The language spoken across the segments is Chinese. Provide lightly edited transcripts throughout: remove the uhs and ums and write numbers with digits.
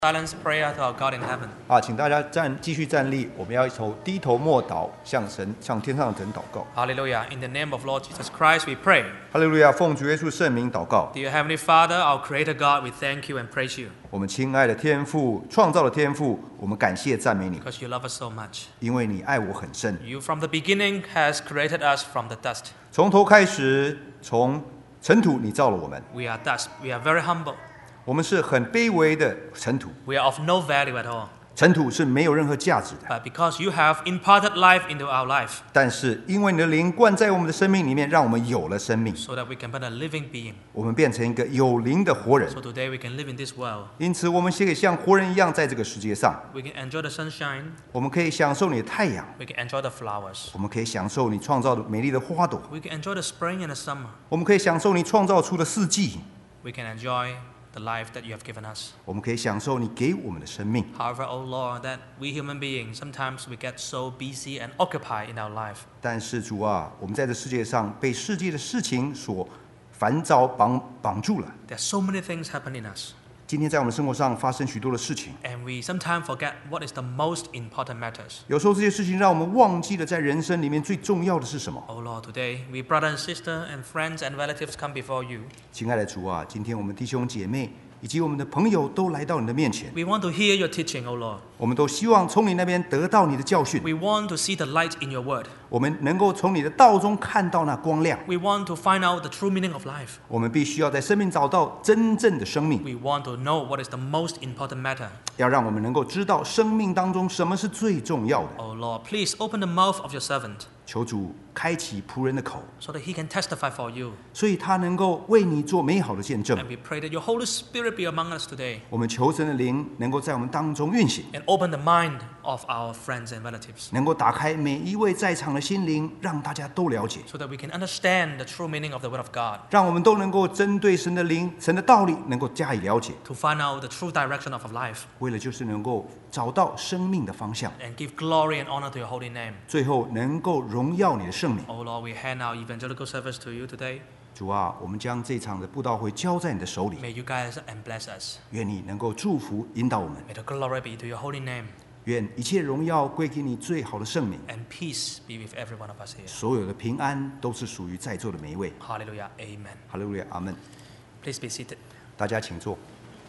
Silence prayer to our God in heaven. 请大家继续站立，我们要低头默祷，向天上的神祷告。 Hallelujah. In the name of Lord Jesus Christ, we pray. 哈利路亚，奉主耶稣圣名祷告。 Dear Heavenly Father, our Creator God, we thank you and praise you 我们亲爱的天父，创造的天父，我们感谢赞美你， because you love us so much. 因为你爱我很深。 You from the beginning has created us from the dust. 从头开始，从尘土你造了我们， We are dust. We are very humble. 我们是很卑微的尘土， We are of no value at all. 尘土是没有任何价值的。 But because you have imparted life into our life, 但是因为你的灵灌在我们的生命里面，让我们有了生命， so that we can be a living being. 我们变成一个有灵的活人。 So today we can live in this world. 因此，我们可以像活人一样在这个世界上， We can enjoy the sunshine. 我们可以享受你的太阳， We can enjoy the flowers. 我们可以享受你创造的美丽的花朵， We can enjoy the spring and the summer. 我们可以享受你创造出的四季， We can enjoy the life that you have given us. 我们可以享受你给我们的生命。 However, oh Lord, that we human beings, sometimes we get so busy and occupied in our life. 但是主啊，我们在这世界上被世界的事情所烦躁绑住了。 There are so many things happening in us. 今天在我们生活上发生许多的事情， And we sometimes forget what is the most important matters. 有时候这些事情让我们忘记了在人生里面最重要的是什么。 Oh Lord, today we brother and sister and friends and relatives come before you. 亲爱的主啊，今天我们弟兄姐妹以及我们的朋友都来到你的面前， We want to hear your teaching, oh Lord. 我们都希望从你那边得到你的教训， We want to see the light in your word. 我们能够从你的道中看到那光亮。 We want to find out the true meaning of life. 我们必须要在生命找到真正的生命， We want to know what is the most important matter. 要让我们能够知道生命当中什么是最重要的。 Oh Lord, please open the mouth of your servant 求主开启仆人的口， so that he can testify for you. 所以他能够为你做美好的见证。 And we pray that your Holy Spirit be among us today 我们求神的灵能够在我们当中运行， and open the mind of our friends and relatives 能够打开每一位在场的心灵，让大家都了解， so that we can understand the true meaning of the Word of God, 让我们都能够针对神的灵、神的道理能够加以了解， to find out the true direction of our life 为了就是能够找到生命的方向， and give glory and honor to your holy name. 最后能够荣耀你的圣名。 Oh Lord, we hand our evangelical service to you today. 主啊，我们将这场的布道会交在你的手里， May you guide us and bless us. 愿你能够祝福引导我们， May the glory be to your holy name 愿一切荣耀归给你最好的圣名， and peace be with every one of us here. 所有的平安都是属于在座的每一位。 Hallelujah. Amen. 哈利路亚，阿门。 Please be seated. 大家请坐。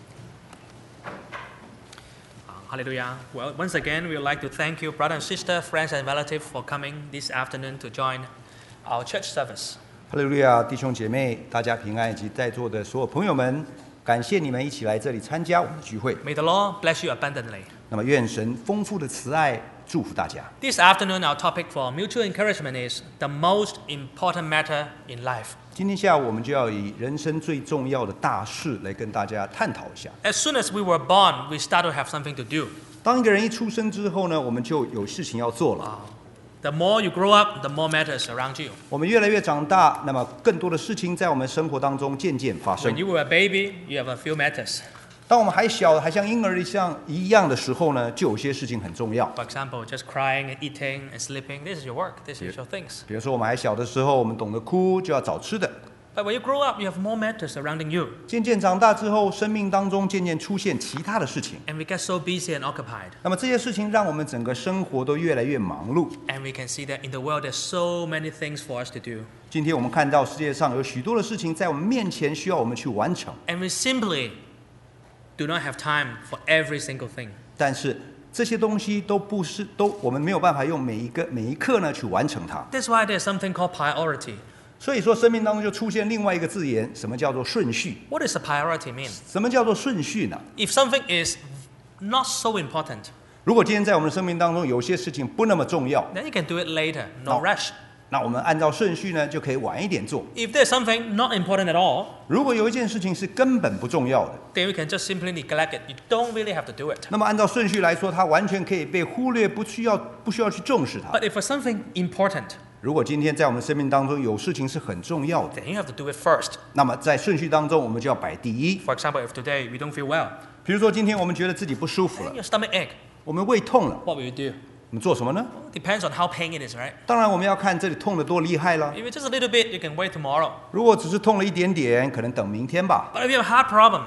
Hallelujah. Well, once again, we would like to thank you, brother and sister, friends and relatives, for coming this afternoon to join our church service. 哈利路亚，弟兄姐妹，大家平安，以及在座的所有朋友们，感谢你们一起来这里参加我们的聚会。 May the Lord bless you abundantly. 那么，愿神丰富的慈爱祝福大家。 This afternoon, our topic for mutual encouragement is the most important matter in life. 今天下午，我们就要以人生最重要的大事来跟大家探讨一下。 As soon as we were born, we start to have something to do. 当一个人一出生之后呢，我们就有事情要做了。 The more you grow up, the more matters around you. 我们越来越长大，那么更多的事情在我们生活当中渐渐发 When 生。 you were a baby, you have a few matters. 当我们还小，还像婴儿一样的时候呢，就有些事情很重要。 For example, just crying and eating and sleeping. This is your work. This is your things. 比如说，我们还小的时候，我们懂得哭，就要找吃的。 But when you grow up, you have more matters surrounding you. 渐渐长大之后，生命当中渐渐出现其他的事情。 And we get so busy and occupied. 那么这些事情让我们整个生活都越来越忙碌。 And we can see that in the world, there's so many things for us to do. 今天我们看到世界上有许多的事情在我们面前需要我们去完成， And we simply do not have time for every single thing. 但是这些东西我们没有办法用每一刻呢去完成它。 That's why there's something called priority. 所以说，生命当中就出现另外一个字眼，什么叫做顺序？ What does a priority mean? 什么叫做顺序呢？ If something is not so important, 如果今天在我们的生命当中有些事情不那么重要， then you can do it later. No No. rush. 那我们按照顺序呢就可以晚一点做。 If there's something not important at all, 如果有一件事情是根本不重要的， then we can just simply neglect it. You don't really have to do it. 那么按照顺序来说，它完全可以被忽略，不需要去重视它。 But if it's something important, 如果今天在我们生命当中有事情是很重要的， then you have to do it first. 那么在顺序当中我们就要摆第一。 For example, if today we don't feel well, 比如说今天我们觉得自己不舒服 and 了， your stomach ache, 我们胃痛了， what will you do? 我们做什么呢？ Depends on how pain it is, right? 当然我们要看这里痛得多厉害了。 If it's just a little bit, you can wait tomorrow. 如果只是痛了一点点，可能等明天吧。 But if you have a heart problem,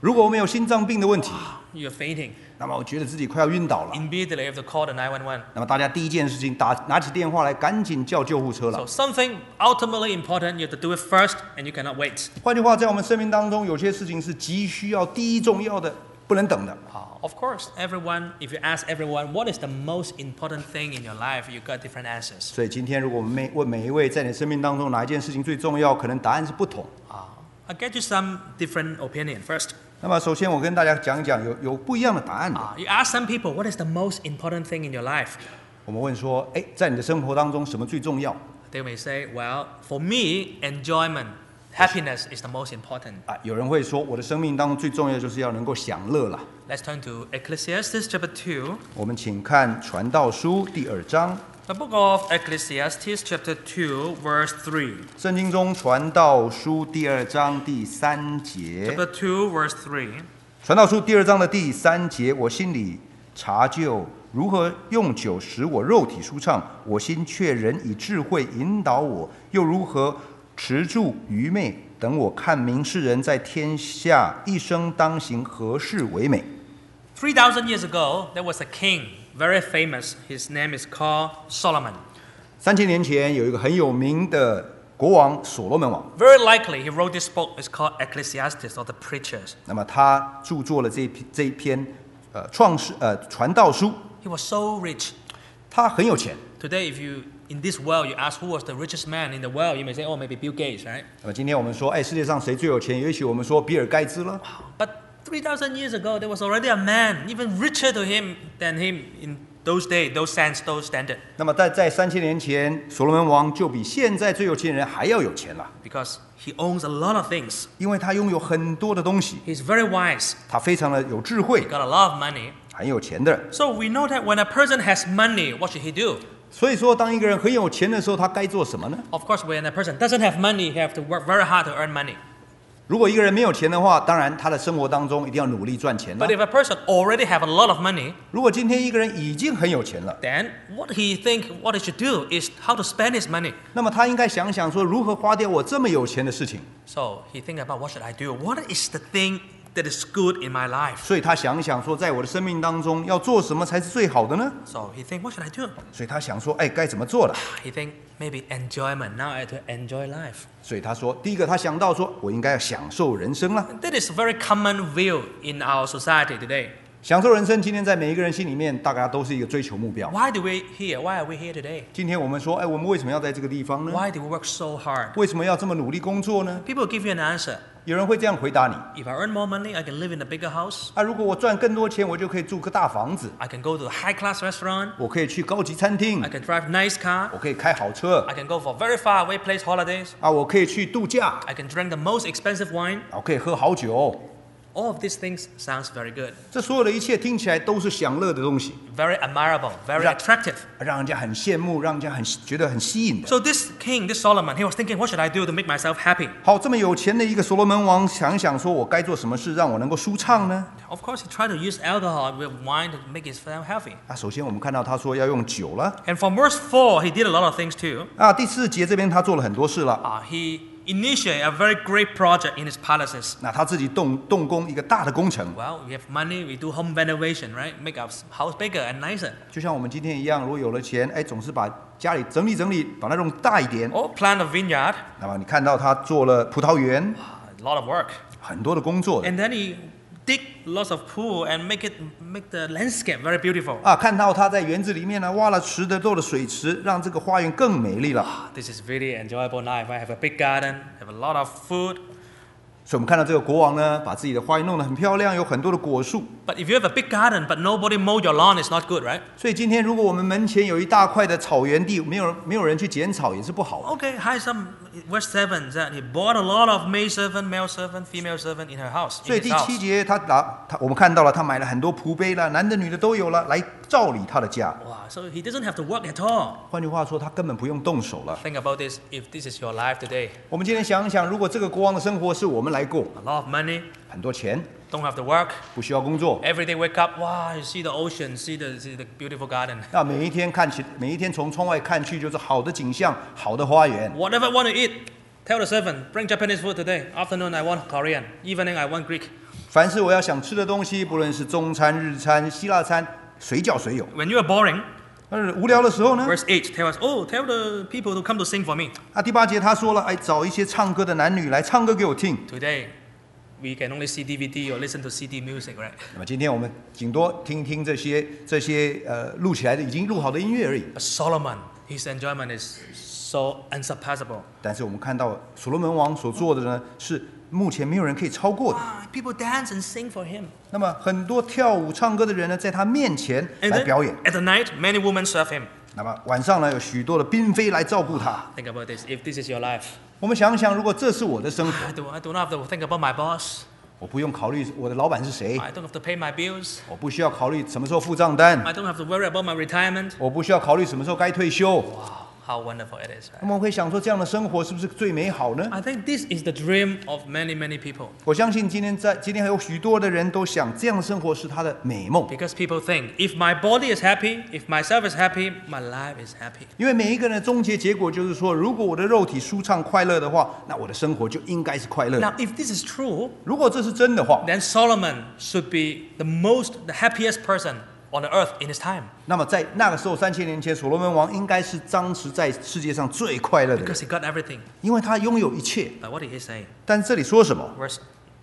如果我们有心脏病的问题， you're fainting. 那么我觉得自己快要晕倒了， Immediately you have to call the 911. 那么大家第一件事情拿起电话来，赶紧叫救护车了。 So something ultimately important, you have to do it first, and you cannot wait. 换句话，在我们生命当中，有些事情是极需要、第一重要的，不能等的。 Of course, everyone, if you ask everyone, what is the most important thing in your life, you got different answers. 所以今天，如果我们问每一位在你生命当中哪一件事情最重要，可能答案是不同。 I'll get you some different opinion first. 那么，首先我跟大家讲一讲有不一样的答案的。 You ask some people, what is the most important thing in your life? 我们问说，在你的生活当中，什么最重要？ They may say, well, for me, enjoyment, happiness is the most important. 有人会说，我的生命当中最重要就是要能够享乐了。 Let's turn to Ecclesiastes chapter 2. 我们请看《传道书》第2章， The book of Ecclesiastes chapter 2, verse 3. 圣经中《传道书》第2章第3节。 Chapter 2, verse 3. 传道书第2章的第3节，我心里查究如何用酒使我肉体舒畅，我心却仍以智慧引导我，又如何持住愚昧，等我看明世人在天下一生当行何事为美。 3,000 years ago, there was a king, very famous. His name is called Solomon. 3000年前有一个很有名的国王所罗门王， Very likely, he wrote this book. It's called Ecclesiastes, or the Preachers. 那么他著作了这一篇传道书， He was so rich. 他很有钱。 Today, if you in this world, you ask who was the richest man in the world, you may say, oh, maybe Bill Gates, right? 那么今天我们说，世界上谁最有钱？也许我们说比尔盖茨了。 But 3,000 years ago, there was already a man even richer than him in those days, those standards. 那么在3000年前，所罗门王就比现在最有钱人还要有钱了， Because he owns a lot of things. 因为他拥有很多的东西， He's very wise. 他非常的有智 He 慧， got a lot of money. 很有钱的人。 So we know that when a person has money, what should he do? 所以说，当一个人很有钱的时候，他该做什么呢？ Of course, when a person doesn't have money, he have to work very hard to earn money. 如果一个人没有钱的话，当然他的生活当中一定要努力赚钱了 But。if a person already have a lot of money, 如果今天一个人已经很有钱了， then what he should do is how to spend his money. 那么他应该想想说，如何花掉我这么有钱的事情。 So he think about what should I do? What is the thing that is good in my life? 所以他想想说，在我的生命当中要做什么才是最好的呢？ So he think, what should I do? 所以他想说，该怎么做了？ He think maybe enjoyment. Now I have to enjoy life. 所以他说，第一个他想到说，我应该要享受人生了。 That is a very common view in our society today. 享受人生，今天在每一个人心里面，大家都是一个追求目标。 Why are we here today? 今天我们说，我们为什么要在这个地方呢？ Why do we work so hard? 为什么要这么努力工作呢？ People give you an answer. 有人会这样回答你： If I earn more money, I can live in a bigger house. 如果我赚更多钱，我就可以住个大房子， I can go to a high-class restaurant. 我可以去高级餐厅 I，can drive a nice car. 我可以开好车 I can go for very far away place holidays. 我可以去度假 I can drink the most expensive wine. 我可以喝好酒。 All of these things sounds very good, 这所有的一切听起来都是享乐的东西， very admirable, very Yeah. attractive. 让人家很羡慕，让人家觉得很吸引的。 So this king, this Solomon, he was thinking, what should I do to make myself happy? 好，这么有钱的一个所罗门王，想想说我该做什么事让我能够舒畅呢？ Of course, he tried to use alcohol with wine to make himself healthy. 首先我们看到他说要用酒了。 And from verse 4, he did a lot of things too. 第4节这边他做了很多事了。 He initiated a very great project in his palaces. 那他自己动工一个大的工程， Well, we have money, we do home renovation, right? Make our house bigger and nicer. 就像我们今天一样，如果有了钱，总是把家里整理，把它弄大一点。 Or plant a vineyard. 那么你看到他做了葡萄园， A lot of work. 很多的工作。 And then he dig lots of pool and make the landscape very beautiful. 看到他在园子里面呢挖了池的做了水池，让这个花园更美丽了。 This is really enjoyable life. I have a big garden, have a lot of food. 所以我们看到这个国王呢，把自己的花园弄得很漂亮，有很多的果树。 But if you have a big garden but nobody mow your lawn, it's not good, right? 所以今天如果我们门前有一大块的草原地，没有人去剪草，也是不好。 Okay, verse 7 that he bought a lot of maid servant, male servant, female servant in her house. 所以 In 第 his 7 house. 节我们看到了，他买了很多仆婢了，男的女的都有了，来照理他的家。 Wow, so he doesn't have to work at all. 换句话说，他根本不用动手了。 Think about this if this is your life today. 我们今天想一想，如果这个国王的生活是我们来过， A lot of money, 很多钱， don't have to work. 不需要工作， Every day wake up, wow, you see the ocean, see the beautiful garden. 每一天从窗外看去就是好的景象，好的花园。 Whatever I want to eat, tell the servant, bring Japanese food today. Afternoon I want Korean. Evening I want Greek. 凡是我要想吃的东西，不论是中餐、日餐、希腊餐，随叫随有。 When you are boring, 但是无聊的时候呢？ verse 8 tell us, oh, tell the people to come to sing for me. 第8节他说了，找一些唱歌的男女来唱歌给我听。 Today, we can only see DVD or listen to CD music, right? 那么今天我们顶多听听这些录起来的已经录好的音乐而已。 But Solomon, his enjoyment is so unsurpassable. 但是我们看到所罗门王所做的呢，是目前没有人可以超过的。 People dance and sing for him. 那么很多跳舞唱歌的人呢，在他面前 And 来 then, 表演。 at the night, many women serve him. 那么晚上呢，有许多的嫔妃来照顾他。 Think about this. If this is your life, 我们想想，如果这是我的生活， I do not have to think about my boss. 我不用考虑我的老板是谁， I don't have to pay my bills. 我不需要考虑什么时候付账单， I don't have to worry about my retirement. 我不需要考虑什么时候该退休。 Wow, how wonderful it is. 那么我会想说，这样的生活是不是最美好呢？ I think this is the dream of many, many people. 我相信今天还有许多的人都想，这样的生活是他的美梦。 Because people think, if my body is happy, if myself is happy, my life is happy. 因为每一个人的终结结果就是说，如果我的肉体舒畅快乐的话，那我的生活就应该是快乐。 Now, if this is true, 如果这是真的话， then Solomon should be the happiest person on the earth in his time. 那么在那个时候3000年前，所罗门王应该是当时在世界上最快乐的人， Because he got everything. 因为他拥有一切。 But what did he say? 但是这里说什么？ Verse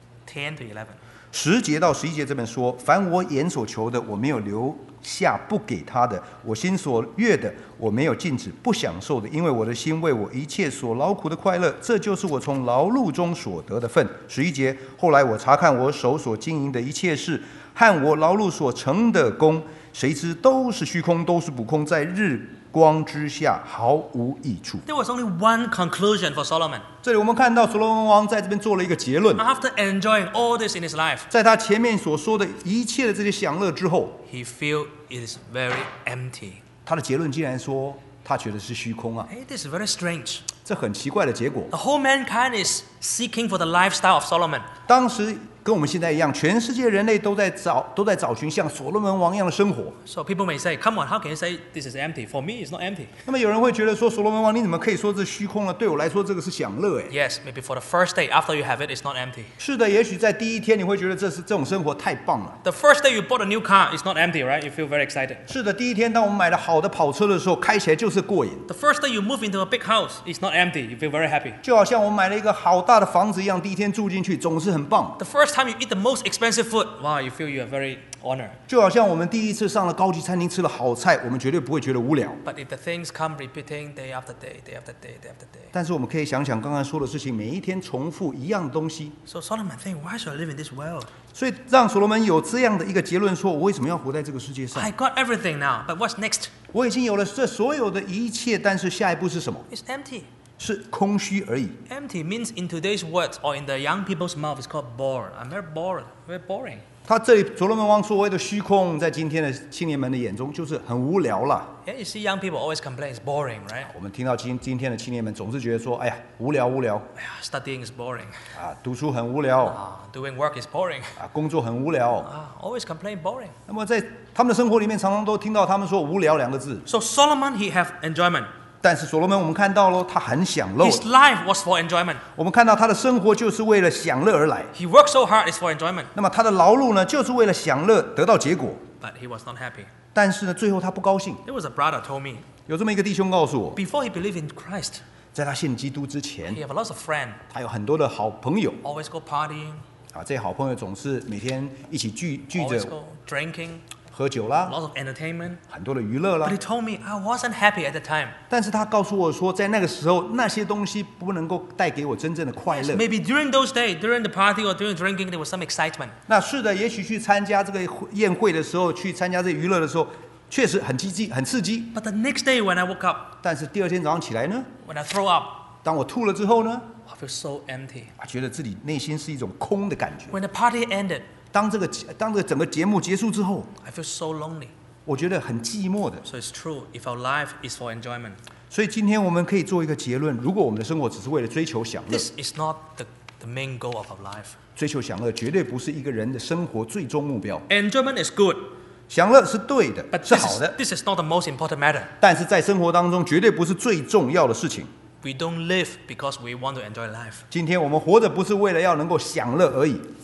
10 to 11. 10节到11节这边说：凡我眼所求的，我没有留下不给他的；我心所悦的，我没有禁止不享受的。因为我的心为我一切所劳苦的快乐，这就是我从劳碌中所得的份。11节，后来我查看我手所经营的一切事，和我劳碌所成的功，谁知都是虚空，都是补空，在日光之下毫无益处。 There was only one conclusion for Solomon. 这里我们看到所罗门王在这边做了一个结论， After enjoying all this in his life, 在他前面所说的一切的这些享乐之后， he felt it is very empty. 他的结论竟然说他觉得是虚空啊， Hey, this is very strange. 这很奇怪的结果。 The whole mankind is seeking for the lifestyle of Solomon. 当时跟我们现在一样，全世界人类都在找寻像所罗门王一样的生活。 So people may say, come on, how can you say this is empty? For me, it's not empty. 那么有人会觉得说，所罗门王你怎么可以说这虚空呢？对我来说，这个是享乐哎。 Yes, maybe for the first day after you have it, it's not empty. 是的，也许在第一天你会觉得这种生活太棒了。 The first day you bought a new car, it's not empty, right? You feel very excited. 是的，第一天当我们买了好的跑车的时候，开起来就是过瘾， The first day you move into a big house, it's not empty. You feel very happy. 就好像我们买了一个好大的房子一样，第一天住进去总是很棒。 The first time you eat the most expensive food, wow, you feel you are very honored. 就好像我们第一次上了高级餐厅吃了好菜，我们绝对不会觉得无聊。 But if the things come repeating day after day, day after day, day after day. 但是我们可以想想刚刚说的事情，每一天重复一样的东西， So Solomon think, why should I live in this world? 所以让所罗门有这样的一个结论：说我为什么要活在这个世界上？ I got everything now, but what's next? 我已经有了这所有的一切，但是下一步是什么？ It's empty. 是空虚而已。 Empty means in today's words or in the young people's mouth, it's called bored. I'm very bored, very boring. 他这里所罗门王所谓的虚空，在今天的青年们的眼中就是很无聊了。 Yeah, you see young people always complain, it's boring, right? 我们听到今天的青年们总是觉得说：“哎呀，无聊无聊 Yeah, studying is boring. 啊，读书很无聊 Doing work is boring. 啊，工作很无聊。 Always complain boring. ” 那么在他们的生活里面，常常都听到他们说“无聊”两个字。 So Solomon, he have enjoyment. 但是所罗门，我们看到了他很享乐。 His life was for enjoyment. 我们看到他的生活就是为了享乐而来。 He worked so hard, it's for enjoyment. 那么他的劳碌呢，就是为了享乐得到结果。 But he was not happy. 但是呢，最后他不高兴。 There was a brother told me, 有这么一个弟兄告诉我， before he believed in Christ, 在他信基督之前， he have lots of friends, 他有很多的好朋友 always go partying, 啊，这些好朋友总是每天一起聚 always 着 go drinking, 喝酒啦， lots of entertainment. 很多的娱乐 But 啦 he。told me I wasn't happy at the time. 但是他告诉我说，在那个时候，那些东西不能够带给我真正的快乐。 Maybe during those days, during the party or during drinking, there was some excitement. 那是的，也许去参加这个宴会的时候，去参加这个娱乐的时候，确实很积极、很刺激。 But the next day when I woke up, 但是第二天早上起来呢， when I throw up, 当我吐了之后呢， I feel so empty. 觉得自己内心是一种空的感觉。 When the party ended, 当这个整个节目结束之后， I feel so lonely. 我觉得很寂寞的。 So it's true, if our life is for enjoyment, 所以今天我们可以做一个结论：如果我们的生活只是为了追求享乐， this is not the main goal of our life. 追求享乐绝对不是一个人的生活最终目标。 Enjoyment is good, 享乐是对的， but 是好的， this is not the most important matter. 但是在生活当中绝对不是最重要的事情。 We don't live because we want to enjoy life. 今天我们活着不是为了要能够享乐而已，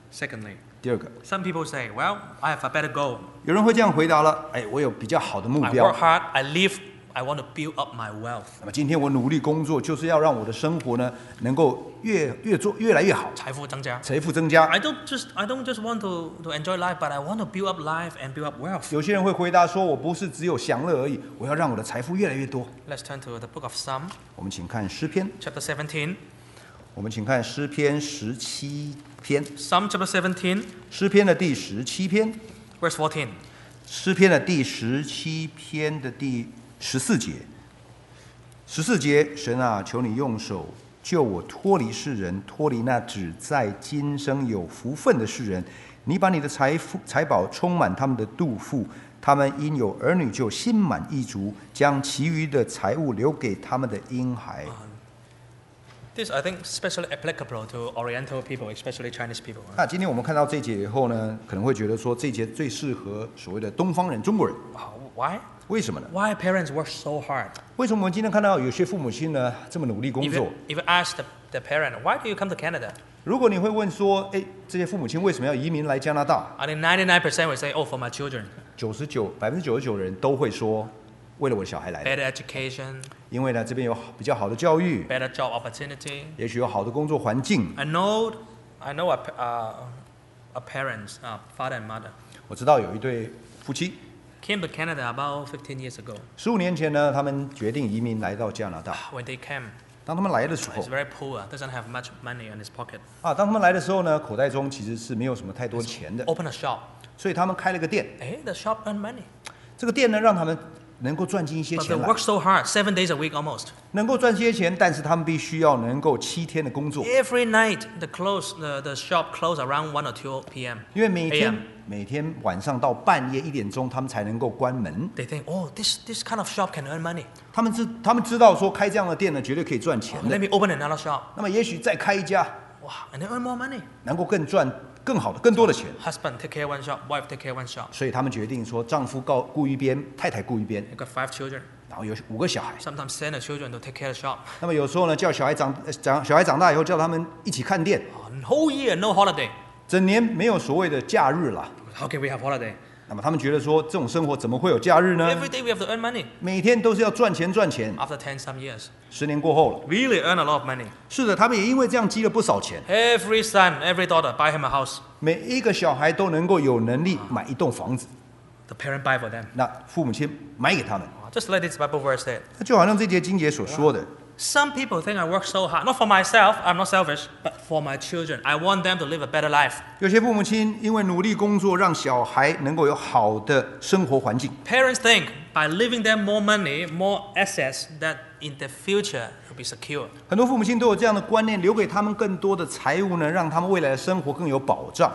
Secondly, 第二个， some people say, well, I have a better goal. 有人会这样回答了：哎，我有比较好的目 I 标 work。hard, I live, I want to build up my wealth. 那么今天我努力工作，就是要让我的生活呢，能够越来越好， 财富增加。 财富增加。 I don't just want to enjoy life, but I want to build up life and build up wealth. 有些人会回答说：我不是只有享乐而已，我要让我的财富越来越多。 Let's turn to the book of Psalm, 我们请看诗篇， chapter 17. 我们请看诗篇17篇， Psalm chapter 17, 诗篇的第17篇， verse 14. 诗篇的第17篇的第14节。14节，神啊，求你用手救我脱离世人，脱离那只在今生有福分的世人。你把你的财宝充满他们的肚腹，他们因有儿女就心满意足，将其余的财物留给他们的婴孩。 This, I think, especially applicable to Oriental people, especially Chinese people. 那今天我们看到这一节以后呢，可能会觉得说这一节最适合所谓的东方人、中国人。 Why? 为什么呢？ Why parents work so hard? 为什么我们今天看到有些父母亲呢这么努力工 If 作 you ask the parent, why do you come to Canada? 如果你会问说，哎，这些父母亲为什么要移民来加拿大？ I think 99% will say, oh, for my children. 99%人都会说，为了我的小孩来的， Better education, 因为呢这边有比较好的教育， better job opportunity. 也许有好的工作环境。 I know a parents, father and mother, 我知道有一对夫妻， came to Canada about 15 years ago. 15年前呢，他们决定移民来到加拿大。 When they came, 当他们来的时候 he's very poor, doesn't have much money in his pocket. 当他们来的时候呢，口袋中其实是没有什么太多钱的， Open a shop. 所以他们开了个店。 Hey, the shop earn money. 这个店呢，让他们能够赚进一些 But they 钱来， work so hard, 7 days a week almost. 能够赚些钱，但是他们必须要能够7天的工作， Every night, the shop close around 1 or 2 p.m. 因为每 AM. 天晚上到半夜1点钟，他们才能够关门。 They think, oh, this kind of shop can earn money. 他们知道说开这样的店呢，绝对可以赚钱 Let 的。 me open another shop. 那么也许再开一家， Wow, and they earn more money. 能够赚更多的钱。 Husband take care one shop, wife take care one shop. 所以他们决定说，丈夫顾一边，太太顾一边， They got 5 children. 然后有5个小孩。 Sometimes send the children to take care of the shop. 那么有时候呢，叫小孩长大以后，叫他们一起看店， Whole year, no holiday. 整年没有所谓的假日了。 How can we have holiday? 那么他们觉得说，这种生活怎么会有假日呢？ Every day we have to earn money. 每天都是要赚钱。 After 10 some years, 10年过后了， really earn a lot of money. 是的，他们也因为这样积了不少钱。 Every son, every daughter buy him a house. 每一个小孩都能够有能力买一栋房子， The parent buy for them. 那父母亲买给他们。 Just like this Bible verse said. 那就好像这节经节所说的， Some people think I work so hard, not for myself, I'm not selfish, but for my children. I want them to live a better life. 有些父母亲因为努力工作，让小孩能够有好的生活环境。 Parents think by leaving them more money, more assets, that in the future will be secure. 很多父母亲都有这样的观念，留给他们更多的财物呢，让他们未来的生活更有保障。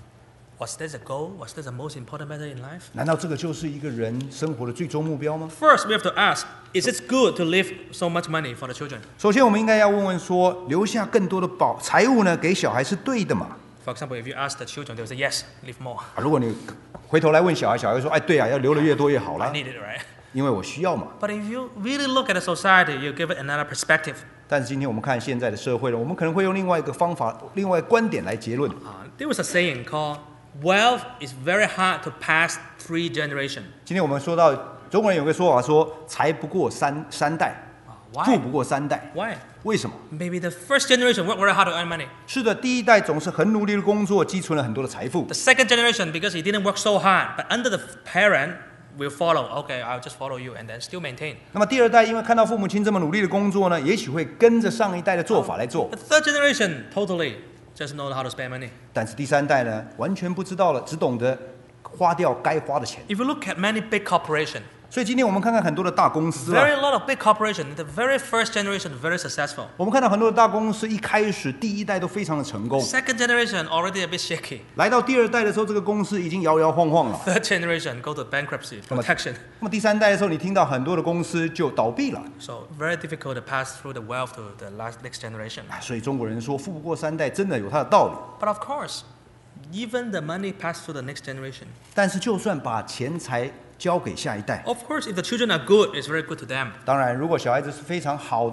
Was this a goal? Was this the most important matter in life? 难道这个就是一个人生活的最终目标吗？ First, we have to ask, is it good to leave so much money for the children? 首先，我们应该要问说，留下更多的财物呢，给小孩是对的嘛？ For example, if you ask the children, they will say, yes, leave more. 如果你回头来问小孩，小孩说，哎，对啊，要留的越多越好 I 啦， need it, right? 因为我需要嘛。 But if you really look at the society, you give it another perspective. 但是今天我们看现在的社会呢，我们可能会用另外一个方法、另外一个观点来结论。 There was a saying called, wealth is very hard to pass 3 generations. 今天我们说到中国人有个说法说，财不过三代，富 Why? 不过3代。 Why? 为什么？ Maybe the first generation worked very hard to earn money. 是的，第一代总是很努力的工作，积存了很多的财富。 The second generation, because he didn't work so hard, but under the parent, will follow. Okay, I'll just follow you, and then still maintain. 那么第二代因为看到父母亲这么努力的工作呢，也许会跟着上一代的做法来做。 The third generation, totally just know how to spend money. 但是第3代呢，完全不知道了，只懂得花掉该花的钱。 If you look at many big corporations, 所以今天我们看看很多的大公司啊， very lot of big corporations, the very first generation very successful. 我们看到很多的大公司一开始第一代都非常的成功， Second generation already a bit shaky. 来到第2代的时候，这个公司已经摇摇晃晃了。 Third generation go to bankruptcy, protection. 那么第3代的时候，你听到很多的公司就倒闭了。 So very difficult to pass through the wealth to the next generation. 所以中国人说富不过3代，真的有它的道理。 But of course, even the money passed through the next generation. 但是就算把钱财交给下一代， Of course, if the children are good, it's very good to them. 当然如果小孩子是非常好的，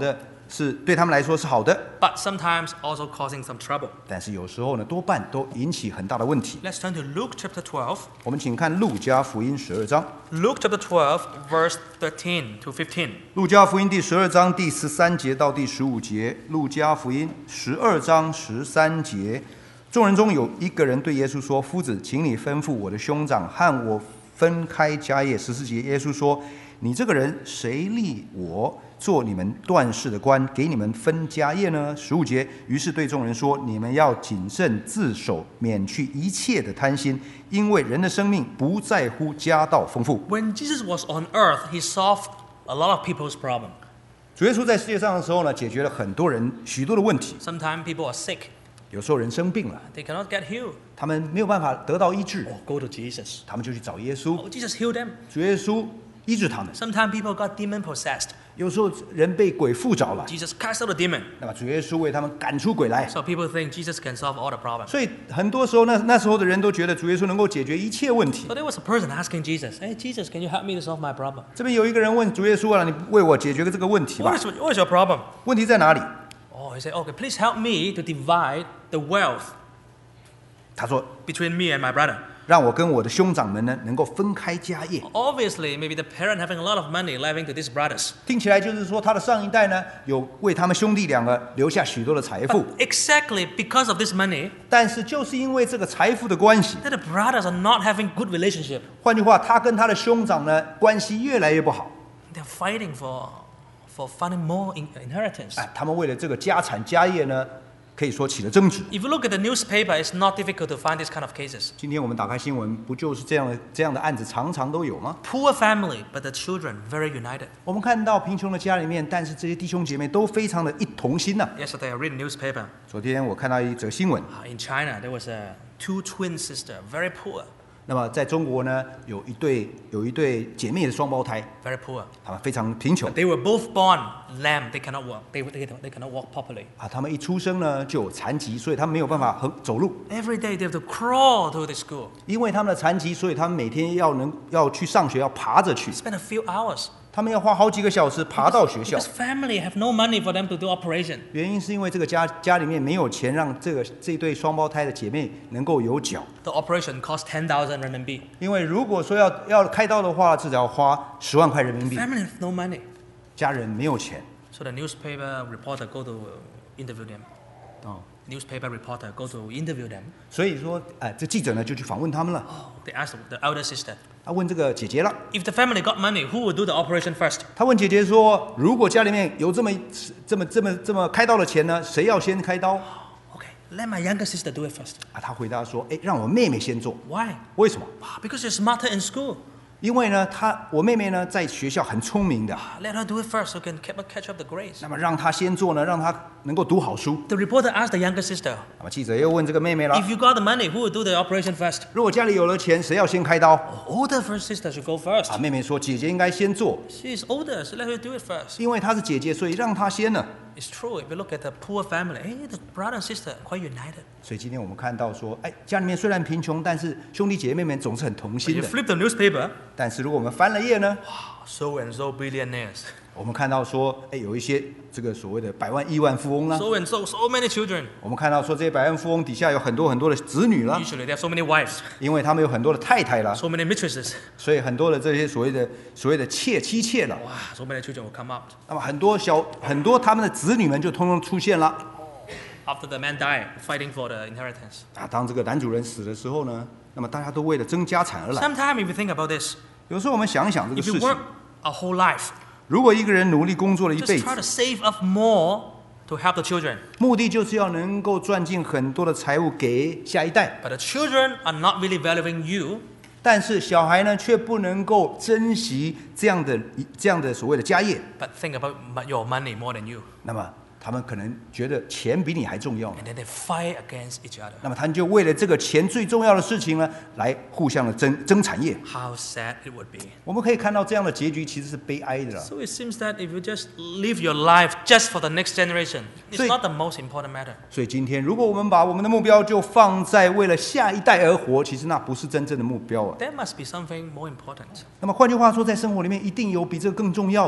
是对他们来说是好的， but sometimes also causing some trouble. 但是有时候呢，多半都引起很大的问题。 Let's turn to Luke chapter 12. 我们请看路加福音12章， Luke chapter 12, verse 13 to 15. 路加福音第12章第13节到第15节。路加福音12章13节，众人中有一个人对耶稣说：“夫子，请你吩咐我的兄长和我分开家业。”14节，耶稣说：“你这个人，谁立我做你们断事的官，给你们分家业呢？”15节，于是对众人说：“你们要谨慎自守，免去一切的贪心，因为人的生命不在乎家道丰富。” When Jesus was on earth, he solved a lot of people's problem. 主耶稣在世界上的时候呢，解决了很多人许多的问题。 Sometimes people are sick, 有时候人生病了， they cannot get healed. 他们没有办法得到医治， Oh, go to Jesus. 他们就去找耶稣， Oh, Jesus healed them. 主耶稣医治他们。 Sometimes people got demon possessed. 有时候人被鬼附着了， Jesus cast out the demon. 那么主耶稣为他们赶出鬼来。 So people think Jesus can solve all the problems. 所以很多时候那时候的人都觉得主耶稣能够解决一切问题。 So there was a person asking Jesus, "Hey Jesus, can you help me to solve my problem?" 这边有一个人问主耶稣啊，你为我解决这个问题吧 What is your problem? 问题在哪里？ Oh, he said, "Okay, please help me to divide the wealth 他说 between me and my brother." 让我跟我的兄长们呢能够分开家业。 Obviously, maybe the parent having a lot of money leaving to these brothers. 听起来就是说他的上一代呢有为他们兄弟两个留下许多的财富， Exactly because of this money, 但是就是因为这个财富的关系， that the brothers are not having good relationship. 换句话，他跟他的兄长呢关系越来越不好。 They're fighting for finding more inheritance. 他们为了这个家产家业呢，可以说起了争执。 If you look at the newspaper, it's not difficult to find this kind of cases. 今天我们打开新闻，不就是这样的案子常常都有吗？ Poor family, but the children very united. 我们看到贫穷的家里面，但是这些弟兄姐妹都非常的一同心呐、 Yesterday, I read the newspaper. 昨天我看到一则新闻， In China, there was two twin sisters, very poor, 那么在中国呢，有一对姐妹的双胞胎， very poor. 他们非常贫穷 They were both born lame. They cannot walk. They cannot walk properly. 啊，他们一出生呢就有残疾，所以他们没有办法走路。 Every day they have to crawl to the school. 因为他们的残疾，所以他们每天要去上学，要爬着去， Spend a few hours. 他们要花好几个小时爬到学校 Because。family have no money for them to do operation. 原因是因为这个家里面没有钱让这对双胞胎的姐妹能够有脚， The operation cost 10,000 renminbi. 因为如果说要开刀的话，至少要花10万块人民币， Family have no money. 家人没有钱。 So the newspaper reporter go to interview them. 哦， Newspaper reporter go to interview them. 所以说，这记者呢就去访问他们了。 They asked the elder sister, 他问这个姐姐了， if the family got money, who would do the operation first? 他问姐姐说，如果家里面有这么开刀的钱呢，谁要先开刀？ Okay, let my younger sister do it first. 他回答说，让我妹妹先做。 Why? 为什么？ Because she's smarter in school. 因为呢，我妹妹呢在学校很聪明的， Let her do it first so can catch up the grades. 那么让她先做呢，让她能够读好书。 The reporter asked the younger sister, 那么记者又问这个妹妹了， if you got the money, who would do the operation first? 如果家里有了钱，谁要先开刀？ Older first sister should go first. 妹妹说，姐姐应该先做， She is older, so let her do it first. 因为她是姐姐，所以让她先呢。 It's true. If you look at the poor family, the brother and sister are quite united. 所以今天我们看到说，家里面虽然贫穷，但是兄弟姐妹们总是很同 When 心 you 的。 flip the newspaper, 但是如果我们翻了页呢， so and so billionaires, 我们看到说，有一些这个所谓的百万亿万富翁啦， so and so many children. 我们看到说这些百万富翁底下有很多的子女啦， Usually they have so many wives, 因为他们有很多的太太啦， so many mistresses. 所以很多的这些所谓的妻妾了。 Wow, so many children will come out. 那么很多他们的子女们就通通出现了。 After the man died, fighting for the inheritance. 当这个男主人死的时候呢，那么大家都为了争家产而来。 Sometimes if you think about this, 有时候我们想一想这个 if 事 you 情 work，a whole life, 如果一个人努力工作了一 just 辈 try 子， to save up more to help the children. 目的就是要能够赚进很多的财物给下一代， But the children are not really valuing you. 但是小孩呢却不能够珍惜这样的所谓的家业， But think about your money more than you. 那么他们可能觉得钱比你还重要呢， And then they fight against each other. 那么他们就为了这个钱最重要的事情呢，来互相的争产业。 How sad it would be. 我们可以看到这样的结局其实是悲哀的啦。 So it seems that if you just live your life just for the next generation, it's 所以- not the most important matter. 所以今天，如果我们把我们的目标就放在为了下一代而活，其实那不是真正的目标啊。 There must be something more important. 那么换句话说，在生活里面一定有比这个更重要的。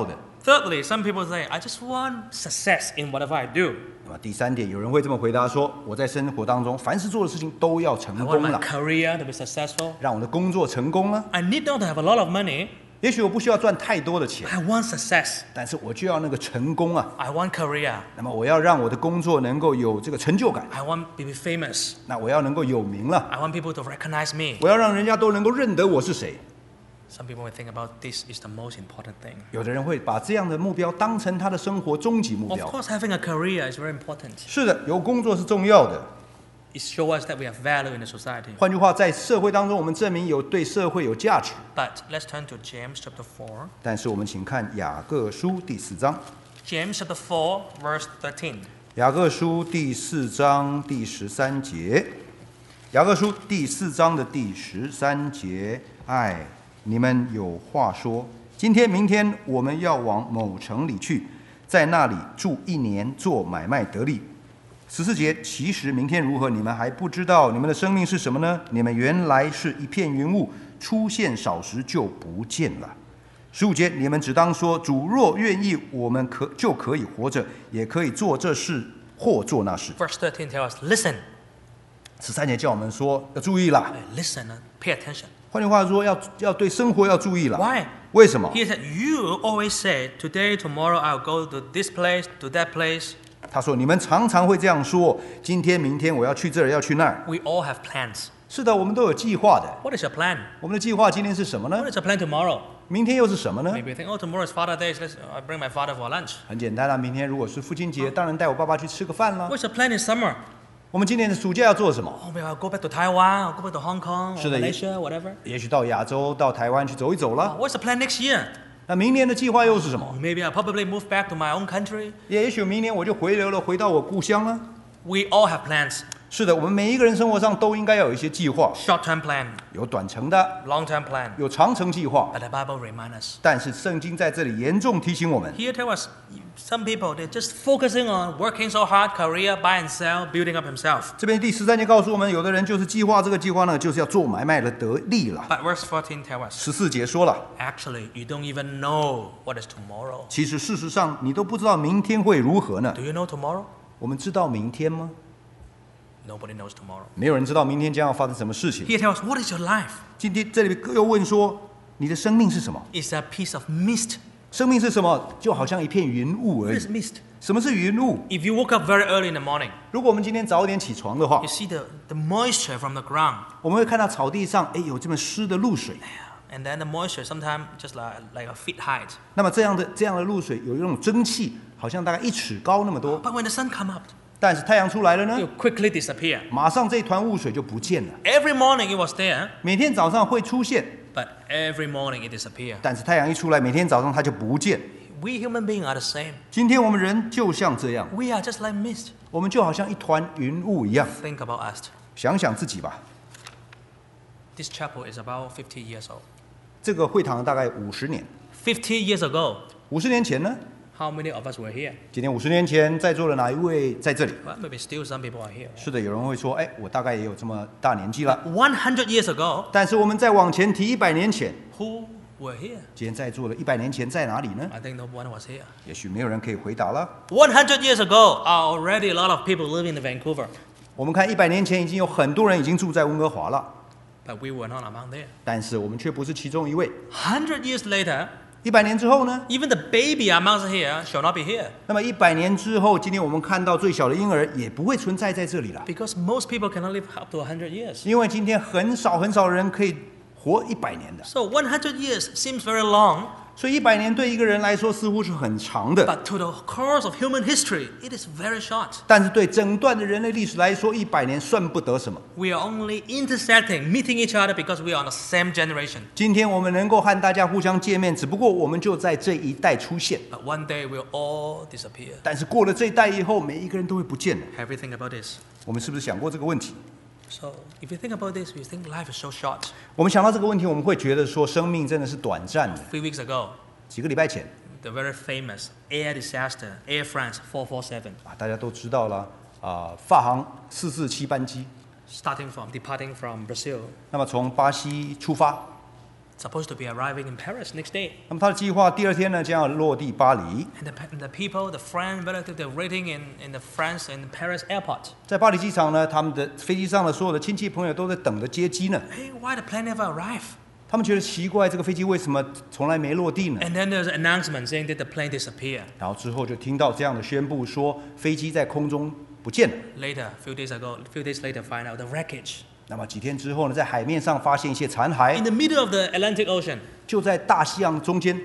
Thirdly, some people say, I just want success in whatever I do. 那么第三点，有人会这么回答说：我在生活当中，凡是做的事情都要成 I want 功 my 了， career to be successful. 让我的工作成功了。 I need not to have a lot of money. 也许我不需要赚太多的钱， I want success. 但是我就要那个成功啊。 I want career. 那么我要让我的工作能够有这个成就感， I want to be famous. 那我要能够有名了， I want people to recognize me. 我要让人家都能够认得我是谁。 Some people will think about this is the most important thing. 有的人会把这样的目标当成他的生活终极目 Of 标。 course, having a career is very important. 是的，有工作是重要的。 It shows us that we have value in the society. 换句话，在社会当中，我们证明有对社会有价值。 But let's turn to James chapter 4. 但是我们请看雅各书第4章， James chapter 4, verse 13. 雅各书第4章第13节，雅各书第4章的第13节，哎，你们有话说，今天、明天我们要往某城里去，在那里住1年，做买卖得利。14节，其实明天如何，你们还不知道。你们的生命是什么呢？你们原来是一片云雾，出现少时就不见了。15节，你们只当说，主若愿意，我们就可以活着，也可以做这事或做那事。 Verse 13 tells us, listen. 13节叫我们说要注意啦。 Listen, pay attention. 换句话说，要对生活要注意啦。 Why? 为什么？ He said, you always say, today, tomorrow, I'll go to this place, to that place. 他说：“你们常常会这样说，今天、明天我要去这儿，要去那儿。 We all have plans. 是的，我们都有计划的。 What is your plan? 我们的计划今天是什么呢 What？is your plan tomorrow? 明天又是什么呢？ Maybe you think, oh, tomorrow is Father's Day, so I bring my father for lunch. 很简单啊，明天如果是父亲节，当然带我爸爸去吃个饭啦。 What's your plan in summer? 我们今年的暑假要做什么？ Oh, maybe I'll go back to Taiwan, I'll go back to Hong Kong, or 是的， Malaysia, whatever. 也许到亚洲、到台湾去走一走啦。 What's the plan next year? 那明年的计划又是什么 Or？ maybe I'll probably move back to my own country. 也许明年我就回流了，回到我故乡了。 We all have plans. 是的，我们每一个人生活上都应该要有一些计划， Short-term plan, 有短程的， long-term plan. 有长程计划。 But the Bible reminds us. 但是圣经在这里严重提醒我们， Here tell us, some people, they're just focusing on working so hard, career, buy and sell, building up himself. 这边第13节告诉我们，有的人就是计划这个计划呢，就是要做买卖的得利了。 But verse 14 tells us, 14节说了， actually, you don't even know what is tomorrow. 其实事实上你都不知道明天会如何呢？ Do you know tomorrow? 我们知道明天吗？ Nobody knows tomorrow. 没有人知道明天将要发生什么事情。 Here tells us, what is your life? 今天这里又问说，你的生命是什么？ It's a piece of mist. 生命是什么？就好像一片云雾而 What 已 is。mist? 什么是云雾？ If you woke up very early in the morning, 如果我们今天早一点起床的话 you，see the moisture from the ground. 我们会看到草地上，哎，有这么湿的露水。 And then the moisture sometimes just like a feet height. 那么这样的露水有一种蒸汽，好像大概1尺高那么多。 But when the sun comes up, 但是太阳出来了呢 it，will quickly disappear. 马上这团雾水就不见了。 Every morning it was there, 每天早上会出现， but every morning it disappears. 但是太阳一出来，每天早上它就不见。 We human beings are the same. 今天我们人就像这样， We are just like mist. 我们就好像一团云雾一样。 Think about us. 想想自己吧， This chapel is about 50 years old. 这个会堂大概50年 50 years ago, ，50年前呢？ how many of us were here? 今天50年前在座的哪一位在这里？ Well, maybe still some people are here. 是的，有人会说，哎，我大概也有这么大年纪了。 100 years ago, 但是我们再往前提100年前， who were here? 今天在座的100年前在哪里呢？ I think no one was here. 也许没有人可以回答了。 100 years ago, already a lot of people living in Vancouver, 我们看100年前已经有很多人已经住在温哥华了， but we were not among them. 但是我们却不是其中一位。 100 years later, 100年之后呢？ even the baby among us here shall not be here, 那么100年之后，今天我们看到最小的婴儿也不会存在在这里了， because most people cannot live up to 100 years. 因为今天很少人可以活100年的， So 100 years seems very long, 所以100年对一个人来说似乎是很长的， but to the course of human history, it is very short. 但是对整段的人类历史来说，100年算不得什么。 We are only intersecting, meeting each other because we are on the same generation. 今天我们能够和大家互相见面，只不过我们就在这一代出现， But one day we'll all disappear. 但是过了这一代以后，每一个人都会不见了。 Have you think about this? 我们是不是想过这个问题？ So if you think about this, you think life is so short. 我们想到这个问题，我们会觉得说生命真的是短暂的。 3 weeks ago, 几个礼拜前 the very famous air disaster, Air France 447, 啊，大家都知道了法航447班机， departing from Brazil, 那么从巴西出发， supposed to be arriving in Paris next day. 那么他的计划第二天呢，将要落地巴黎。 And the people, the friend, relative, they're waiting in the France and Paris airport. 在巴黎机场呢，他们的飞机上的所有的亲戚朋友都在等着接机呢。 Hey, why the plane never arrive? 他们觉得奇怪，这个飞机为什么从来没落地呢？ And then there's an announcement saying that the plane disappeared. 然后之后就听到这样的宣布说，飞机在空中不见了。 Later, few days later, find out the wreckage. 那么几天之后呢，在海面上发现一些残骸 In，the middle of the Atlantic Ocean, 就在大西洋中间。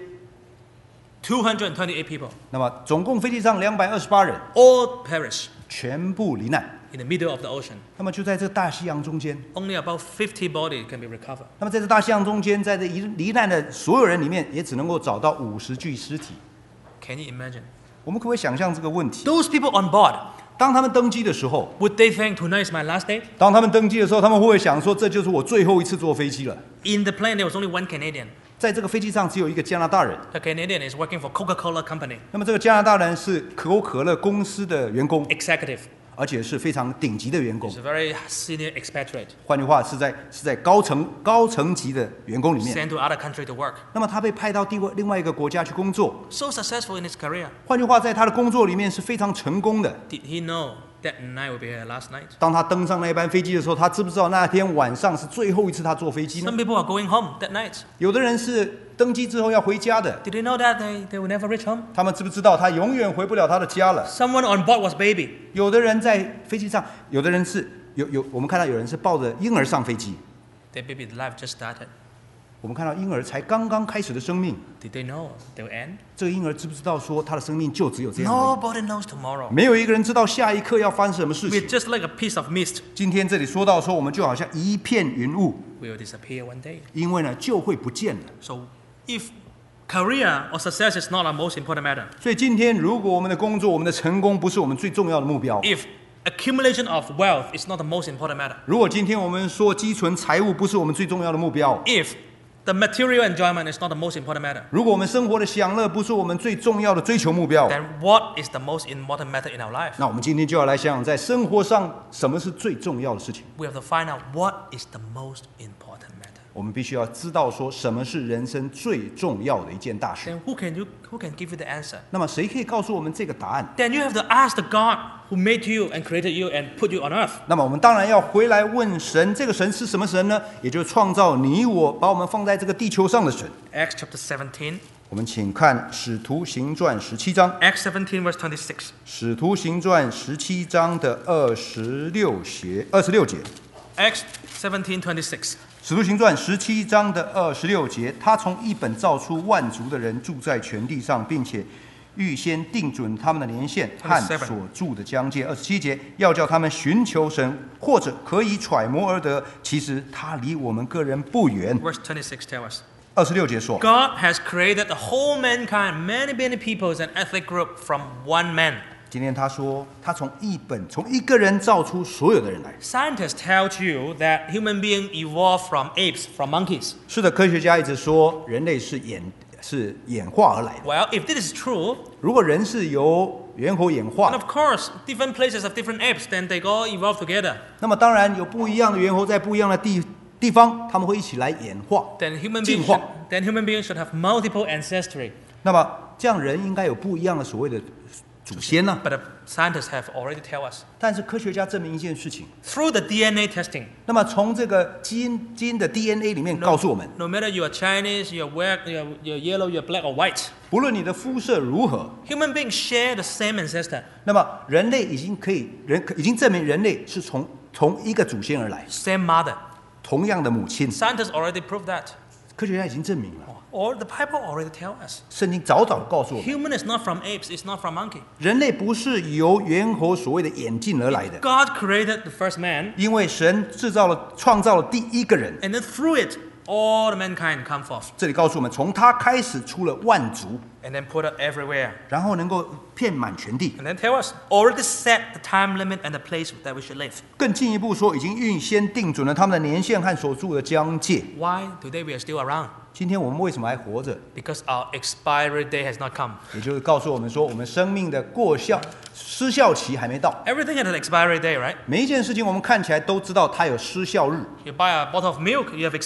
228 people, 那么总共飞机上228人， all perish 全部罹难。 in the middle of the ocean. 那么就在这大西洋中间， Only about 50 bodies can be recovered. 那么在这大西洋中间，在这罹难的所有人里面，也只能够找到50具尸体。 Can you imagine? 我们可不可以想象这个问题？ Those people on board, 当他们登机的时候， would they think tonight is my last day? 当他们登机的时候，他们会不会想说，这就是我最后一次坐飞机了？ In the plane, there was only one Canadian. 在这个飞机上只有一个加拿大人， The Canadian is working for Coca-Cola company, 那么这个加拿大人是可口可乐公司的员工， executive. 而且是非常顶级的员工 He's。a very senior expatriate, 换句话是在高层级的员工里面。 sent to other country to work. 那么他被派到另外一个国家去工作， So successful in his career. 换句话，在他的工作里面是非常成功的。 Did he know that night will be his last night? 当他登上那班飞机的时候，他知不知道那天晚上是最后一次他坐飞机呢 Some？people are going home that night. 有的人是登机之后要回家的， Did they know that they will never reach home? 他们知不知道他永远回不了他的家了？ Someone on board was baby. 有的人在飞机上，有的人是我们看到有人是抱着婴儿上飞机， Their baby's life just started. 我们看到婴儿才刚刚开始的生命， Did they know they will end? 这个婴儿知不知道说他的生命就只有这样而 Nobody knows tomorrow. 已？没有一个人知道下一刻要发生什么事 We're 情。 just like a piece of mist. 今天这里说到说，我们就好像一片云雾， We will disappear one day. 因为呢就会不见了。 So if career or success is not our most important matter, 所以今天如果我们的工作、我们的成功不是我们最重要的目标， if accumulation of wealth is not the most important matter, 如果今天我们说积存财物不是我们最重要的目标， if the material enjoyment is not the most important matter, 如果我们生活的享乐不是我们最重要的追求目标， then what is the most important matter in our life? 那我们今天就要来想想，在生活上什么是最重要的事情。 We have to find out what is the most important matter. 我们必须要知道说什么是人生最重要的一件大事。 Then who can give you the answer? 那么谁可以告诉我们这个答案？ Then you have to ask the God who made you and created you and put you on earth. 那么我们当然要回来问神，这个神是什么神呢？也就是创造你我，把我们放在这个地球上的神。 Acts chapter 17. 我们请看《使徒行传》17章，《 Acts 17 verse 26. 使徒行传》17章的26节。 Acts 17:26. 使徒行传17章的26节，他从一本造出万族的人住在全地上，并且预先定准他们的年限和所住的疆界。27节，要叫他们寻求神，或者可以揣摩而得，其实他离我们个人不远。 Verse 26 tells us, 26节说， God has created the whole mankind, many peoples and ethnic group from one man. 今天他说，他从一个人造出所有的人来。 Scientists tell you that human beings evolved from apes, from monkeys. 是的，科学家一直说人类是演化而来的。 Well, if this is true, 如果人是由猿猴演 then 化， of course, different places have different apes, then they all evolve together. 那么当然有不一样的猿猴在不一样的地方，他们会一起来演化。 Then human 进 beings 化。 human beings should have multiple ancestry. 那么这样人应该有不一样的所谓的祖先呢、 But the scientists have already tell us 但是科学家证明一件事情， through the DNA testing. 那么从这个基因的 DNA 里面告诉我们， No matter you are Chinese, you are white, you're yellow, you're black or white, 不论你的肤色如何， human beings share the same ancestor, 那么人类已经证明人类是从同一个祖先而来， same mother. 同样的母亲。 Scientists already proved that. 科学家已经证明了， Or the Bible already tell us. 圣经早告诉我们， Human is not from apes, it's not from monkey. 人类不是由猿猴所谓的演进而来的， God created the first man, 因为神创造了第一个人。 and then through it, all the mankind come forth, 这里告诉我们，从他开始出了万族， and then put it everywhere. 然后能够遍满全地。 And then tell us, already set the time limit and the place that we should live. 更进一步说，已经预先定准了他们的年限和所住的疆界。 Why today we are still around? 今天我们为什么还活着？ Because our expiry day has not come. 也就是告诉我们说，我们生命的失效期还没到。 Everything has an expiry day, right? 每一件事情我们看起来都知道它有失效日。 You buy a bottle of milk, you have expiry day.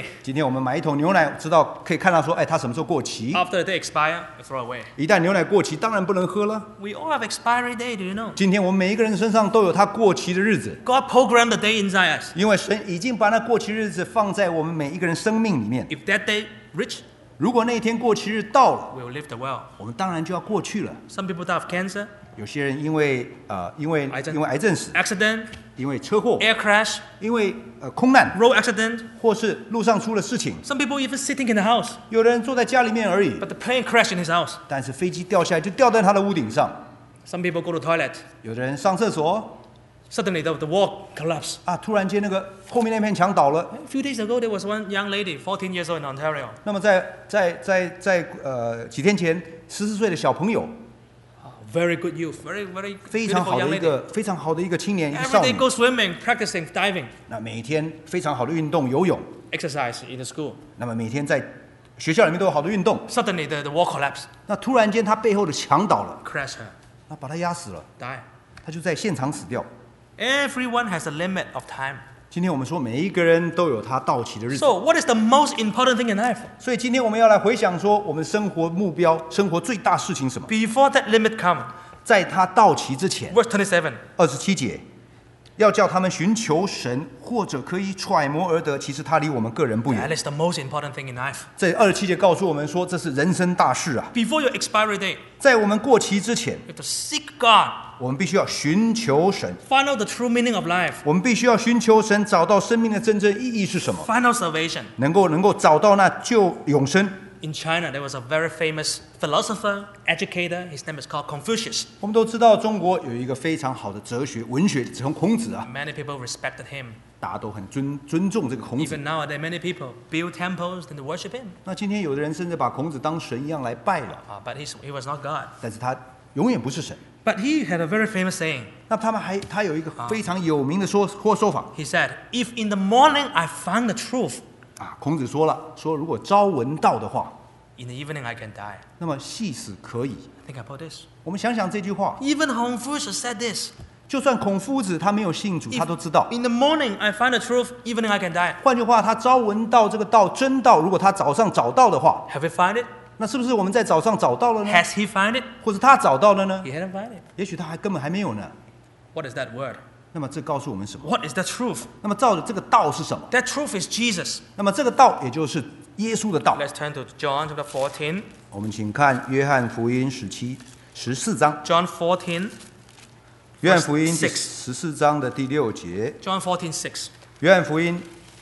day. 今天我们买一桶牛奶，知道可以看到说，它什么时候过期。 After the day expire, you throw away. 一旦牛奶过期，当然不能喝了。 We all have expiry day, do you know? 今天我们每一个人身上都有它过期的日子， God programmed the day inside us. 因为神已经把那过期日子放在我们每一个人生命里面。 If that day reach, 如果那一天过期日到了， we'll live the well. 我们当然就要过去了。 Some people die of cancer, 有些人因为癌症死， accident, 因为车祸， air crash, 因为空难， road accident. 或是路上出了事情。 Some people even sitting in the house, 有的人坐在家里面而已， but the plane crashed in his house. 但是飞机掉下来就掉在他的屋顶上。 Some people go to toilet. 有的人上厕所 Suddenly the wall collapsed. 突然间那个后面那片墙倒了。 A few days ago, there was one young lady, 14 years old in Ontario. 那么在几天前，14岁的小朋友， Very good youth, very, very 非常 beautiful 好 young 的 lady. 非常好的一个青年，一个少 Every day 女。 go swimming, practicing diving, 那每天非常好的运动，游泳。 exercise in the school. 那么每天在学校里面都有好的运动。 Suddenly the wall collapsed, 那突然间他背后的墙倒了， crashed her, 那把他压死了， die. 他就在现场死掉。 Everyone has a limit of time. 今天我们说每一个人都有他到期的日子， So, what is the most important thing in life? 所以今天我们要来回想说，我们生活目标、生活最大事情什么？ Before that limit come, 在他到期之前， verse 27, 27节，要叫他们寻求神，或者可以揣摩而得，其实他离我们个人不远。 that is the most important thing in life. 这27节告诉我们说，这是人生大事啊！ Before your expiry date, 在我们过期之前， you have to seek God, 我们必须要寻求神， find out the true meaning of life, 我们必须要寻求神，找到生命的真正意义是什么， find out salvation. 能够找到那救永生。 In China, there was a very famous philosopher, educator. His name is called Confucius. 我们都知道，中国有一个非常好的哲学文学，从孔子啊， Many people respected him. 大家都很尊重这个孔子。 Even nowadays, many people build temples and worship him. 那今天有的人甚至把孔子当神一样来拜了， But he was not God. 但是他永远不是神。 But he had a very famous saying. 那他有一个非常有名的说法 He said, "If in the morning I find the truth, 孔子说了，说如果朝闻道的话， in the evening I can die." 那么夕死可以。 Think about this. 我们想想这句话， Even Confucius said this. 就算孔夫子他没有信主， If 他都知道。 in the morning I find the truth, evening I can die. 换句话，他朝闻道这个道真道，如果他早上找到的话， Have you found it? 那是不是我们在早上找到了呢？ Has he found it? 或者他找到了呢？ He hadn't found it. 也许他根本还没有呢。 What is that word? 那么这告诉我们什么？ What is the truth? 那么照着这个道是什么？ That truth is Jesus. 那么这个道也就是耶稣的道。 Let's turn to John chapter 14. 我们请看约翰福音14章， John 14. 约翰福音第 6. 14章的第6节。 John 14:6. 约翰福音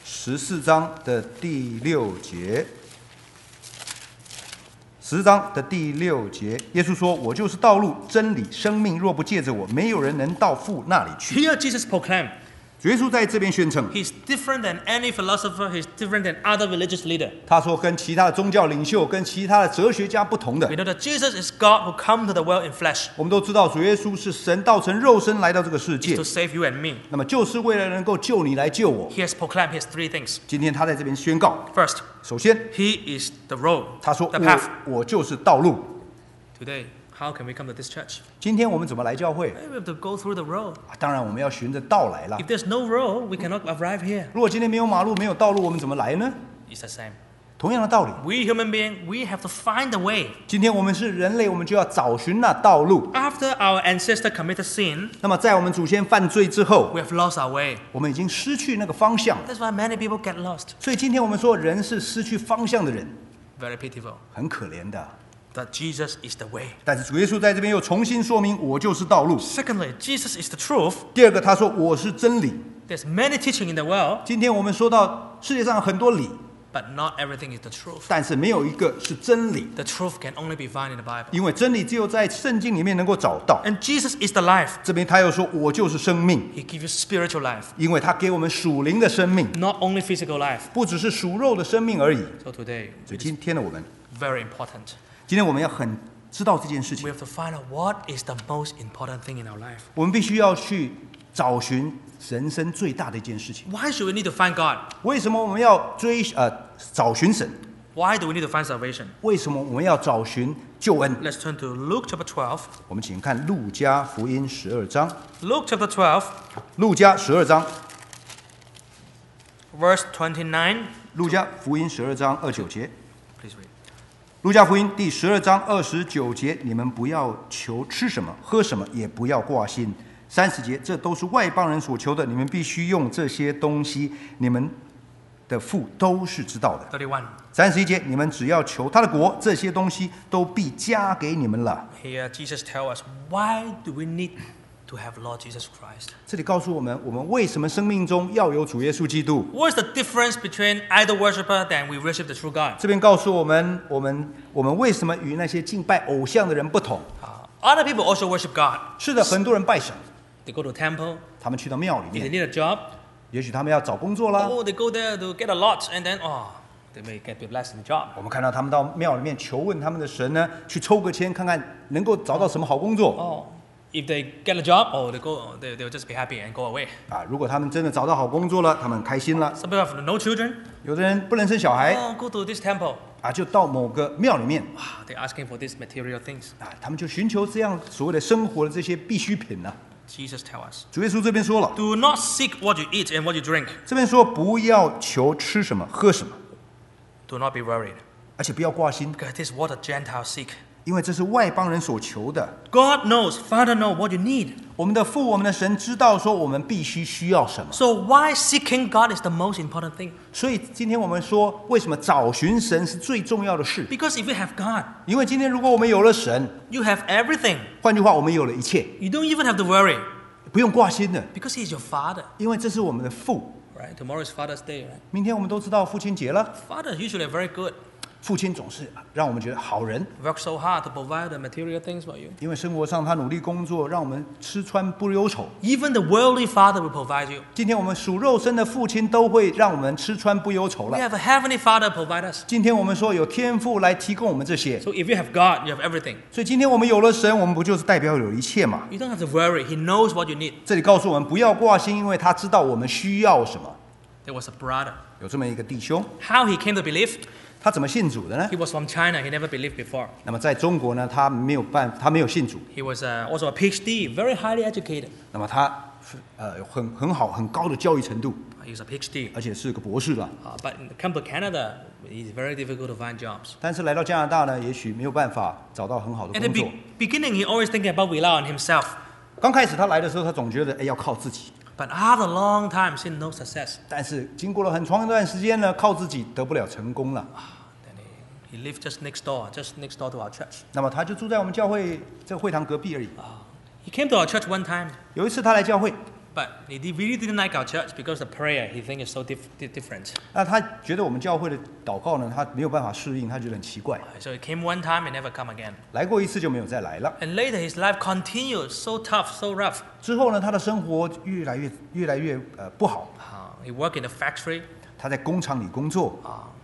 14章的第6节。10章的第6节，耶稣说：“我就是道路、真理、生命，若不借着我，没有人能到父那里去。 Here Jesus proclaimed, ” 耶稣在这边宣称， he's different than any philosopher, he's different than other religious leader. 他说跟其他的宗教领袖、跟其他的哲学家不同的 We。know that Jesus is God who come to the world in flesh 我们都知道，主耶稣是神道成肉身来到这个世界 to，save you and me. 那么就是为了能够救你来救我。 He has proclaimed his three things. 今天他在这边宣告， First, 首先 he is the road, 他说 the path. 我就是道路。 Today, how can we come to this church? 今天我们怎么来教会？ We have to go through the road. 当然我们要循着道来了 If。there's no road, we cannot arrive here. 如果今天没有马路、没有道路，我们怎么来呢？ It's the same. 同样的道理， We human beings, we have to find the way. 今天我们是人类，我们就要找寻那道路。 After our ancestor committed sin, 那么在我们祖先犯罪之后， we have lost our way. 我们已经失去那个方向， That's why many people get lost. 所以今天我们说人是失去方向的人， Very pitiful. 很可怜的。 That Jesus is the way. 但是主耶稣在这边又重新说明，我就是道路。 Secondly, Jesus is the truth. 第二个，他说我是真理。 There's many teaching in the world, 今天我们说到世界上有很多理， but not everything is the truth. 但是没有一个是真理， The truth can only be found in the Bible. 因为真理只有在圣经里面能够找到。 And Jesus is the life. 这边他又说，我就是生命， He gives you spiritual life, 因为他给我们属灵的生命， not only physical life. 不只是属肉的生命而已。 So today, 所以今天的我们， very important. 今天我们要很知道这件事 We 情， have to find out what is the most important thing in our life. 我们必须要去找寻人生最大的一件事情。 Why should we need to find God? 为什么我们要找寻神？ Why do we need to find salvation? 为什么我们要找寻救恩？ Let's turn to Luke chapter 12. 我们请看路加福音12章， Luke chapter 12, 路加12章 verse 29. 路加福音12章29节。 Please read. 路加福音第12章29节，你们不要求吃什么喝什么，也不要挂心。30节，这都是外邦人所求的，你们必须用这些东西，你们的父都是知道的。 31. 31节，你们只要求他的国，这些东西都必加给你们了。 Here Jesus tells us, why do we need to have Lord Jesus Christ? 这里告诉我们，我们为什么生命中要有主耶稣基督？ What is the difference between idol worshiper and we worship the true God? 这边告诉我们，我们为什么与那些敬拜偶像的人不同？ Other people also worship God. 是的，很多人拜神， They go to temple. 他们去到庙里 If they 面， need a job, 也许他们要找工作啦。 oh, they go there to get a lot, and then they may get blessed in the job. 我们看到他们到庙里面求问他们的神呢，去抽个签，看看能够找到什么好工作 Oh, if they get a job, they'll just be happy and go away. 啊。如果他们真的找到好工作了，他们很开心了。 Some people have no children. 有的人不能生小孩 Oh, go to this temple. 啊，就到某个庙里面 They're asking for these material things. 啊，他们就寻求这样所谓的生活的这些必需品呢。 Jesus tells us, 主耶稣这边说了， do not seek what you eat and what you drink. 这边说不要求吃什么喝什么， Do not be worried, 而且不要挂心， because this is what the Gentiles seek. 因为这是外邦人所求的。 God knows, Father knows what you need. 我们的父，我们的神知道说我们必须需要什么， So why seeking God is the most important thing? 所以今天我们说，为什么找寻神是最重要的事？ Because if you have God, 因为今天如果我们有了神， you have everything. 换句话，我们有了一切， You don't even have to worry, 不用挂心的， because He is your Father. 因为这是我们的父。 Right? Tomorrow is Father's Day, right? 明天我们都知道父亲节了， Fathers usually are very good. 父亲总是让我们觉得好人， Work so hard to provide the material things for you. 因为生活上他努力工作，让我们吃穿不忧愁。 Even the worldly father will provide you. 今天我们属肉身的父亲都会让我们吃穿不忧愁 We 了。 have a heavenly Father provide us. 今天我们说有天父来提供我们这些， So if you have God, you have everything. 所以今天我们有了神，我们不就是代表有一切吗？ You don't have to worry. He knows what you need. 这里告诉我们不要挂心，因为他知道我们需要什么。 There was a brother. 有这么一个弟兄， How he came to believe? 他怎么信主的呢？ He was from China. He never believed before. 那么在中国呢，他没有信主。 He was also a PhD, very highly educated. 那么他有很好很高的教育程度， He's a PhD. 而且是个博士了。 But come to Canada, it's very difficult to find jobs. 但是来到加拿大呢，也许没有办法找到很好的 At the 工作。 beginning, he always thinking about rely on himself. 刚开始他来的时候，他总觉得要靠自己。 But after a long time, seeing no success, 但是经过了很长一段时间呢，靠自己得不了成功了。 then he lived just next door to our church. 那么他就住在我们教会这个会堂隔壁而已。 He came to our church one time, 有一次他来教会， but he really didn't like our church because the prayer he thinks is so different. 那他觉得我们教会的祷告呢，他没有办法适应，他觉得很奇怪。 So he came one time and never come again. 来过一次就没有再来了。 And later, his life continued so tough, so rough. 之后呢，他的生活越来越不好。 He worked in a factory, 他在工厂里工作，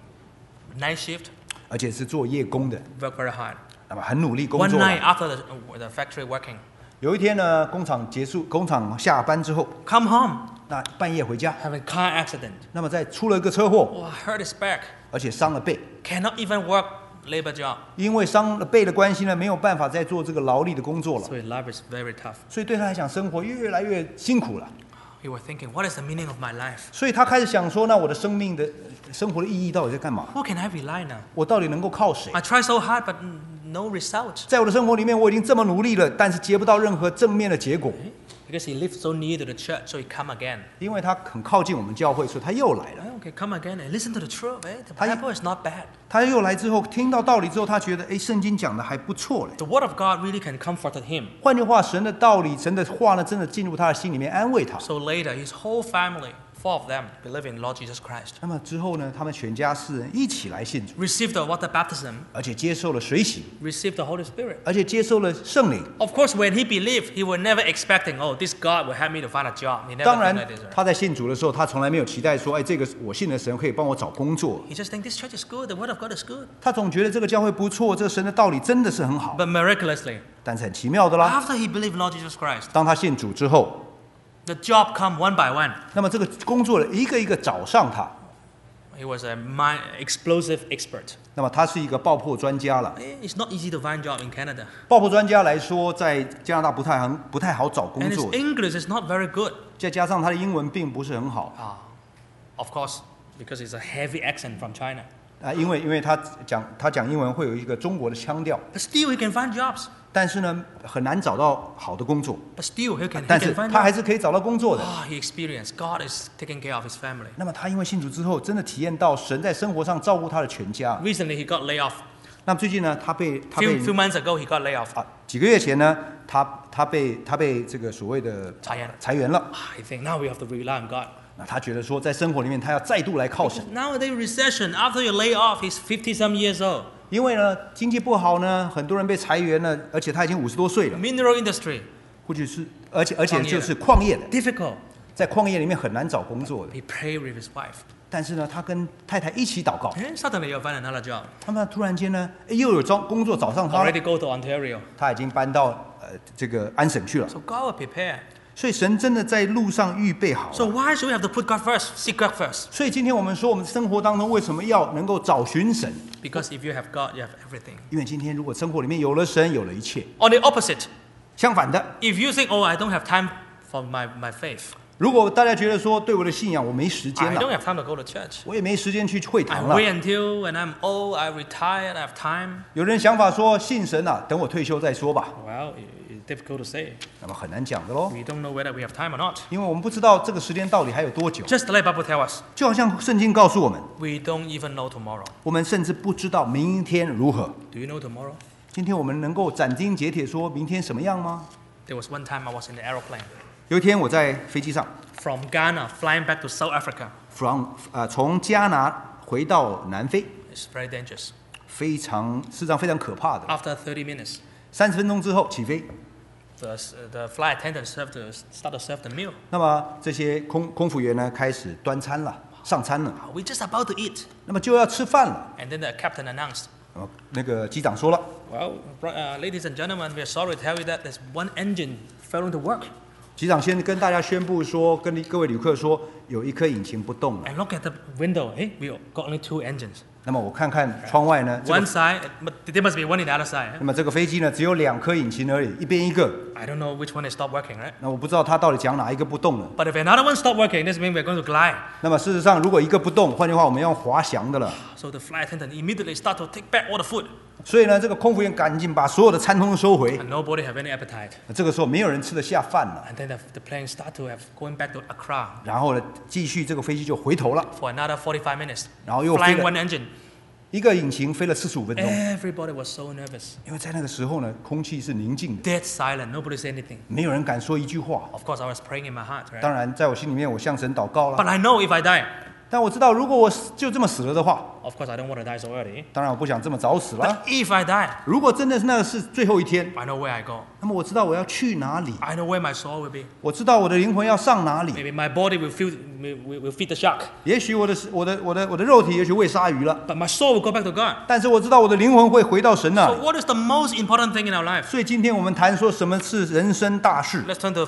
night shift, 而且是做夜工的， worked very hard. 那么很努力工 One 作 night 了。 after the factory working, 有一天呢，工厂下班之后， come home, 那半夜回家， have a car accident. 那么出了一个车祸， Oh, hurt his back. 而且伤了背。 Cannot even work labor job. 因为伤了背的关系呢，没有办法再做这个劳力的工作了， So his life is very tough. 所以对他来讲，生活越来越辛苦了。 He was thinking, what is the meaning of my life? 所以他开始想说，那我的生活的意义到底在干嘛？ Who can I rely now? 我到底能够靠谁？ I try so hard, but no result. 在我的生活里面，我已经这么努力了，但是结不到任何正面的结果。 Because he lived so near to the church, so he come again. 因为他很靠近我们教会，所以他又来了。 Okay, come again and listen to the truth. The 他 Bible is not bad. 他又来之后，听到道理之后，他觉得，圣经讲的还不错嘞。 The word of God really can comfort him. 换句话，神的道理、神的话呢，真的进入他的心里面，安慰他。 So later, his whole family, 4 of them, believe in Lord Jesus Christ. 那么之后呢，他们全家4人一起来信主， Received the water baptism, 而且接受了水洗， received the Holy Spirit. 而且接受了圣灵。 Of course, when he believed, he was never expecting, oh, this God will help me to find a job. He never 当 think 然 like this. Right? 他在信主的时候，他从来没有期待说，这个我信的神可以帮我找工作。 He just think this church is good, the word of God is good. 他总觉得这个教会不错，这个神的道理真的是很好。 But miraculously, 但是很奇妙的啦， after he believed in Lord Jesus Christ, 当他信主之后， the job come one by one. 那么这个工作一个一个找上他。 He was a explosive expert. 那么他是一个爆破专家了。 It's not easy to find job in Canada. 爆破专家来说，在加拿大不太好找工 And his 作， English is not very good. 再加上他的英文并不是很好。 Of course, because it's a heavy accent from China. 因为他讲英文会有一个中国的腔调， But still, he can find jobs. 但是呢很难找到好的工作， But still, he 但 can 是 find 他 jobs. 还是可以找到工作的。 He experienced God is taking care of his family. 那么他因为信主之后，真的体验到神在生活上照顾他的全家。 Recently, he got laid off. 那么最近呢，他被 Few months ago, he got laid off. 几个月前呢，他被这个所谓的裁员了。 I think now we have to rely on God. 那他觉得说，在生活里面，他要再度来靠神， Nowadays, recession, after you lay off, he's 50-some years old. 因为呢经济不好呢，很多人被裁员了，而且他已经50多岁了， Mineral industry, 或者是而且就是矿业的， difficult. 在矿业里面很难找工作的。 He prayed with his wife. 但是呢，他跟太太一起祷告， And suddenly, you'll find another job. 他们突然间呢，又有工作找上他了， Already go to Ontario. 他已经搬到这个安省去了。 So God will prepare. 所以神真的在路上预备好了。 So why should we have to put God first, seek God first? 所以今天我们说，我们生活当中为什么要能够找寻神？ Because if you have God, you have everything. 因为今天如果生活里面有了神，有了一切。 On the opposite, 相反的， if you think, oh, I don't have time for my faith. 如果大家觉得说对我的信仰我没时间 I 了， don't have time to go to church. 我也没时间去会 I 堂了。 wait until when I'm old, I retire, I have time. 有人想法说信神啊，等我退休再说吧。 Well, it's difficult to say. 那么很难讲的喽， We don't know whether we have time or not. 因为我们不知道这个时间到底还有多久。 Just like Bible tells us, 就好像圣经告诉我们， we don't even know tomorrow. 我们甚至不知道明天如何。 Do you know tomorrow? 今天我们能够斩钉截铁说明天什么样吗？ There was one time I was in the aeroplane 有一天我在飞机上 from Ghana flying back to South Africa. 从加拿回到南非， It's very dangerous. 事实上非常可怕的。 After 30 minutes, 30分钟之后起飞， the flight attendant start to serve the meal. 那么这些空服员呢开始端餐了，上餐了， We're just about to eat. 那么就要吃饭了。 And then the captain announced, 那个机长说了， well, ladies and gentlemen, we're sorry to tell you that there's one engine failing to work. 机长先跟大家宣布说，跟各位旅客说，有一颗引擎不动了。 And look at the window. Hey, we got only 2 engines. 那么我看看窗外呢， One side, but there must be one in the other side. 那么这个飞机呢只有2颗引擎而已，一边一个。 I don't know which one is stopped working, right? 那我不知道他到底讲哪一个不动了。 But if another one stopped working, this means we're going to glide. 那么事实上，如果一个不动，换句话，我们要滑翔的了。 So the flight attendant immediately start to take back all the food. 所以呢，这个空服员赶紧把所有的餐通通收回。 And nobody have any appetite. 这个时候没有人吃得下饭了。 And then the plane start to have going back to Accra 然后呢，继续这个飞机就回头了， for another 45 minutes. 然后又飞 Flying 了 one engine. 一个引擎飞了45分钟。 Everybody was so nervous. 因为在那个时候呢，空气是宁静的， Dead silent. Nobody said anything. 没有人敢说一句话。 Of course, I was praying in my heart, right? 当然，在我心里面，我向神祷告 But 了。 I know if I die, 但我知道，如果我就这么死了的话， of course, I don't want to die so early. 当然我不想这么早死了。 But if I die, 如果真的是那个是最后一天， I know where I go. 那么我知道我要去哪里， I know where my soul will be. 我知道我的灵魂要上哪里。 Maybe my body will feed the shark, 也许我的肉体也许喂鲨鱼了， but my soul will go back to God. 但是我知道我的灵魂会回到神那 So 里。 what is the most important thing in our life? 所以今天我们谈说什么是人生大事。 Let's turn to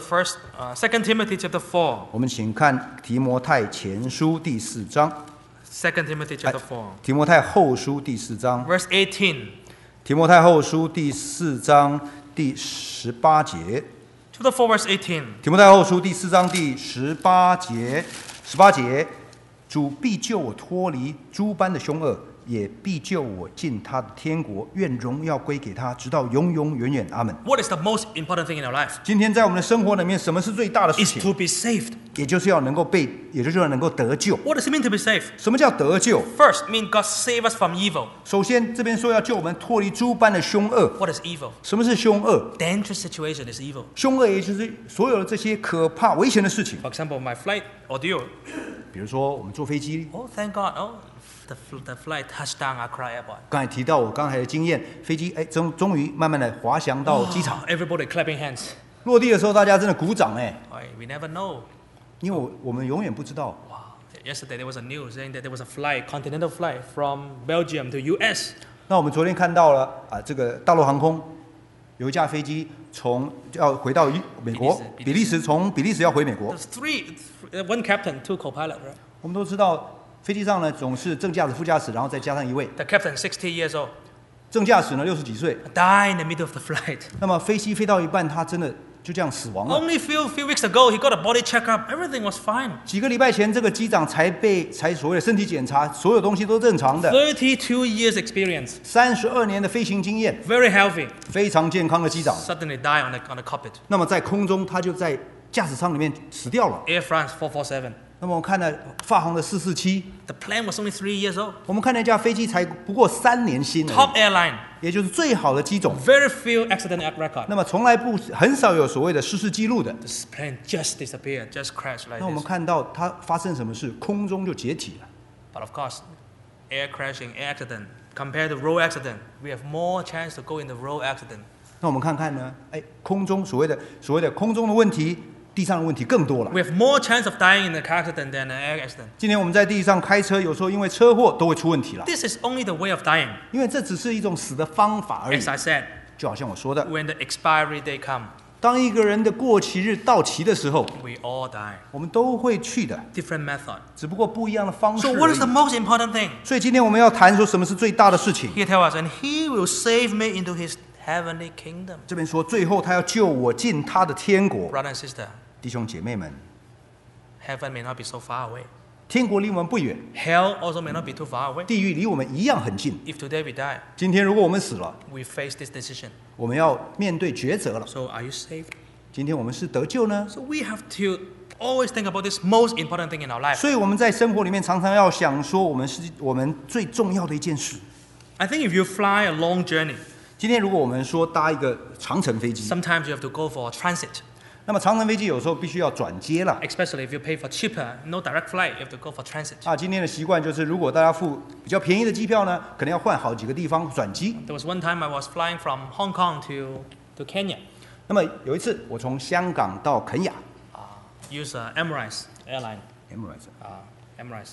2 Timothy chapter 4. 我们请看提摩太前书第4章， 2 Timothy chapter 4. 提摩太后书第4章， Verse 18. 提摩太后书第4章第18节。 Chapter 4 verse 18. 提摩太后书第4章第18节，主必救我脱离诸般的凶恶，也必救我进他的天国，愿荣耀归给他，直到永永远远。阿门。 What is the most important thing in our life? 今天在我们的生活里面，什么是最大的事 Is 情？ to be saved. 也就是要能够得救。 What does it mean to be saved? 什么叫得救？ First, mean God save us from evil. 首先，这边说要救我们脱离诸般的凶恶。 What is evil? 什么是凶恶？ Dangerous situation is evil. 凶恶也就是所有的这些可怕、危险的事情。 For example, my flight ordeal. 比如说，我们坐飞机， Oh, thank God. Oh, the flight touched down Accra Airport. 刚才提到我刚才的经验，飞机终于慢慢的滑翔到机场。 Everybody clapping hands. 落地的时候，大家真的鼓掌哎， We never know. 因为我们永远不知道。 Wow. Yesterday there was a news saying that there was a flight, continental flight from Belgium to US. 那我们昨天看到了这个大陆航空有一架飞机要回到美国，比利时，从比利时要回美国。 There's one captain, 2 co-pilot, right? 我们都知道，飞机上呢总是正驾驶、副驾驶，然后再加上一位。 The captain, 60 years old, 正驾驶呢60几岁， died in the middle of the flight. 那么飞机飞到一半，他真的就这样死亡了。 Only few weeks ago, he got a body checkup. Everything was fine. 几个礼拜前，这个机长才所谓的身体检查，所有东西都正常的。 32 years experience. 32年的飞行经验， Very healthy. 非常健康的机长。 Suddenly die on the cockpit. 那么在空中，他就在驾驶舱里面死掉了。 Air France 447. 那么我看了法航的447， The plane was only 3 years old. 我们看那架飞机才不过3年新而 Top 已， airline. 也就是最好的机种。 Very few accident record. 那么从来很少有所谓的失事记录的。 This plane just disappeared, just crashed like 那我们 this. 看到它发生什么事，空中就解体了。 But of course, air crashing, air accident, compared to road accident, we have more chance to go in the road accident. 那我们看看呢？空中所谓的空中的问题，地上的问题更多了。 We have more chance of dying in a car accident than an air accident. 今天我们在地上开车，有时候因为车祸都会出问题了， This is only the way of dying. 因为这只是一种死的方法而已 As。I said, 就好像我说的， when the expiry day come, 当一个人的过期日到期的时候， we all die. 我们都会去的， Different method. 只不过不一样的方式 So 而 what is the 已。 most important thing? 所以今天我们要谈说什么是最大的事情。 He tells us, and he will save me into his heavenly kingdom. 这边说，最后他要救我进他的天国。 Brother and sister, 弟兄姐妹们， heaven may not be so far away. 天国离我们不远， Hell also may not be too far away. 地狱离我们一样很近。 If today we die, 今天如果我们死了， we face this decision. 我们要面对抉择了。 So are you saved? 今天我们是得救呢， So we have to always think about this most important thing in our life. 所以我们在生活里面常常要想说，我们最重要的一件事。 I think if you fly a long journey, 今天如果我们说搭一个长程飞机， sometimes you have to go for transit. 那么长程飞机有时候必须要转接了。 Especially if you pay for cheaper, no direct flight, you have to go for transit. 今天的习惯就是，如果大家付比较便宜的机票呢，可能要换好几个地方转机。 There was one time I was flying from Hong Kong to Kenya. 那么有一次，我從香港到肯雅 Use Emirates airline. ，Emirates， Emirates.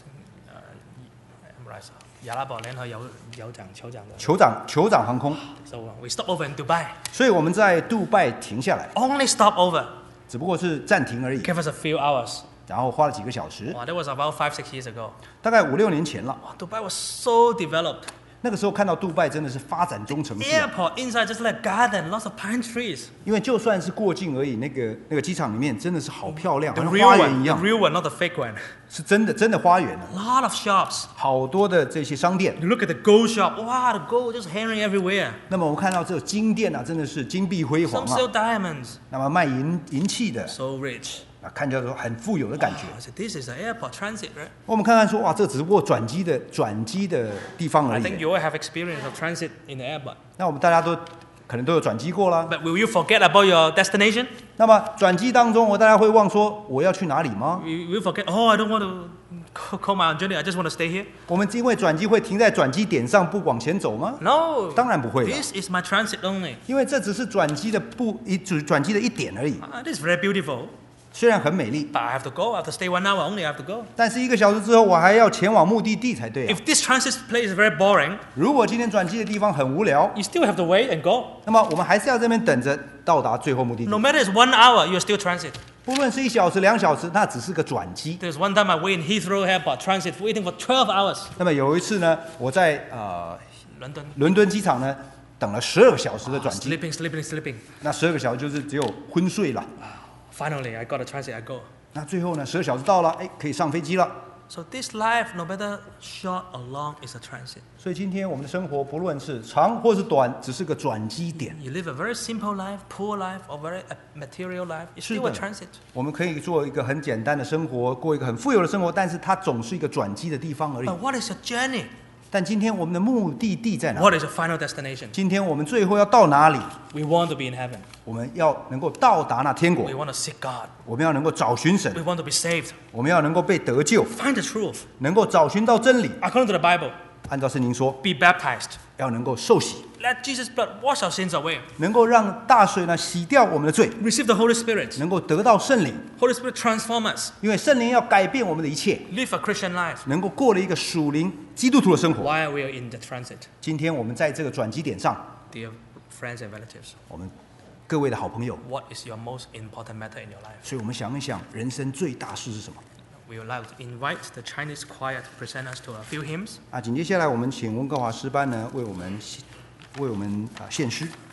Emirates. 阿拉伯聯合酋長的。 酋長航空， So we stop over in Dubai. 所以我們在杜拜停下來， Only stop over. 只不過是暫停而已， Gave us a few hours. 然後花了幾個小時， Wow, that was about 5-6 years ago. 大概5-6年前了。 Wow, Dubai was so developed. 那個時候看到杜拜真的是發展中城市啊， Airport inside just like garden, lots of pine trees. 因為就算是過境而已，那個機場裡面真的是好漂亮，好 The 像 real 花園 one, 一 the 樣， real one, not the fake one. 是真的花園啊， A lot of shops. 好多的這些商店。 You look at the gold shop. Wow, the gold just hanging everywhere. 那麼我們看到這個金店啊，真的是金碧輝煌 Some 啊。 sell diamonds. 那麼賣銀器的 So rich. 看起來很富有的感覺。 I said, this is an airport transit, right? 我們看看說，哇，這只不過轉機的地方而 I think 已。 you all have experience of transit in the airport. 那我們大家都可能都有轉機過啦。 But will you forget about your destination? 那麼轉機當中，大家會忘說我要去哪裡嗎？ Will you forget, oh, I don't want to call my journey, I just want to stay here? 我們因為轉機會停在轉機點上不往前走嗎？ No. 當然不會了， This is my transit only. 因為這只是轉機的一點而已。 This is very beautiful. 雖然很美麗， But I have to go. I have to stay 1 hour only. I have to go. 但是1個小時之後，我還要前往目的地才對啊。 If this transit place is very boring, 如果今天轉機的地方很無聊， you still have to wait and go. 那麼我們還是要這邊等着到達最後目的地 No。matter it's 1 hour, you are still transit. 不論是1小時、2小時，那只是個轉機。 There's one time I wait in Heathrow Airport transit, waiting for 12 hours. 那麼有一次呢，我在 London. 倫敦機場呢等了12個小時的轉機， Sleeping. 那12個小時就是只有昏睡了。 Finally, I got a transit. I go. 那最後呢，12小時到了，可以上飛機了。 So this life, no matter short or long, is a transit. 所以今天我們的生活，不論是長或是短，只是個轉機點。 You live a very simple life, poor life, or very material life. It's still a transit. 我們可以做一個很簡單的生活，過一個很富有的生活，但是它總是一個轉機的地方而已 But。what is your journey? 但今天我們的目的地在哪？ What is your final destination? 今天我們最後要到哪裡？ We want to be in heaven. 我們要能夠到達那天國 We，want to seek God. 我們要能夠找尋神 We，want to be saved. 我們要能夠被得救， Find the truth. 能夠找尋到真理。 According to the Bible, 按照聖經說， be baptized. 要能夠受洗， Let Jesus' blood wash our sins away. 能夠讓大水呢洗掉我們的罪， Receive the Holy Spirit. 能夠得到聖靈， Holy Spirit transform us. 因為聖靈要改變我們的一切， Live a Christian life 能夠過了一個屬靈基督徒的生活。 while we are in the transit. 今天我們在這個轉機點上， Dear friends and relatives, 我們各位的好朋友， what is your most important matter in your life? 所以我們想一想，人生最大事是什麼？ We would like to invite the Chinese choir to present us to a few hymns. 紧接下來我們請溫哥華詩班呢為我們獻詩。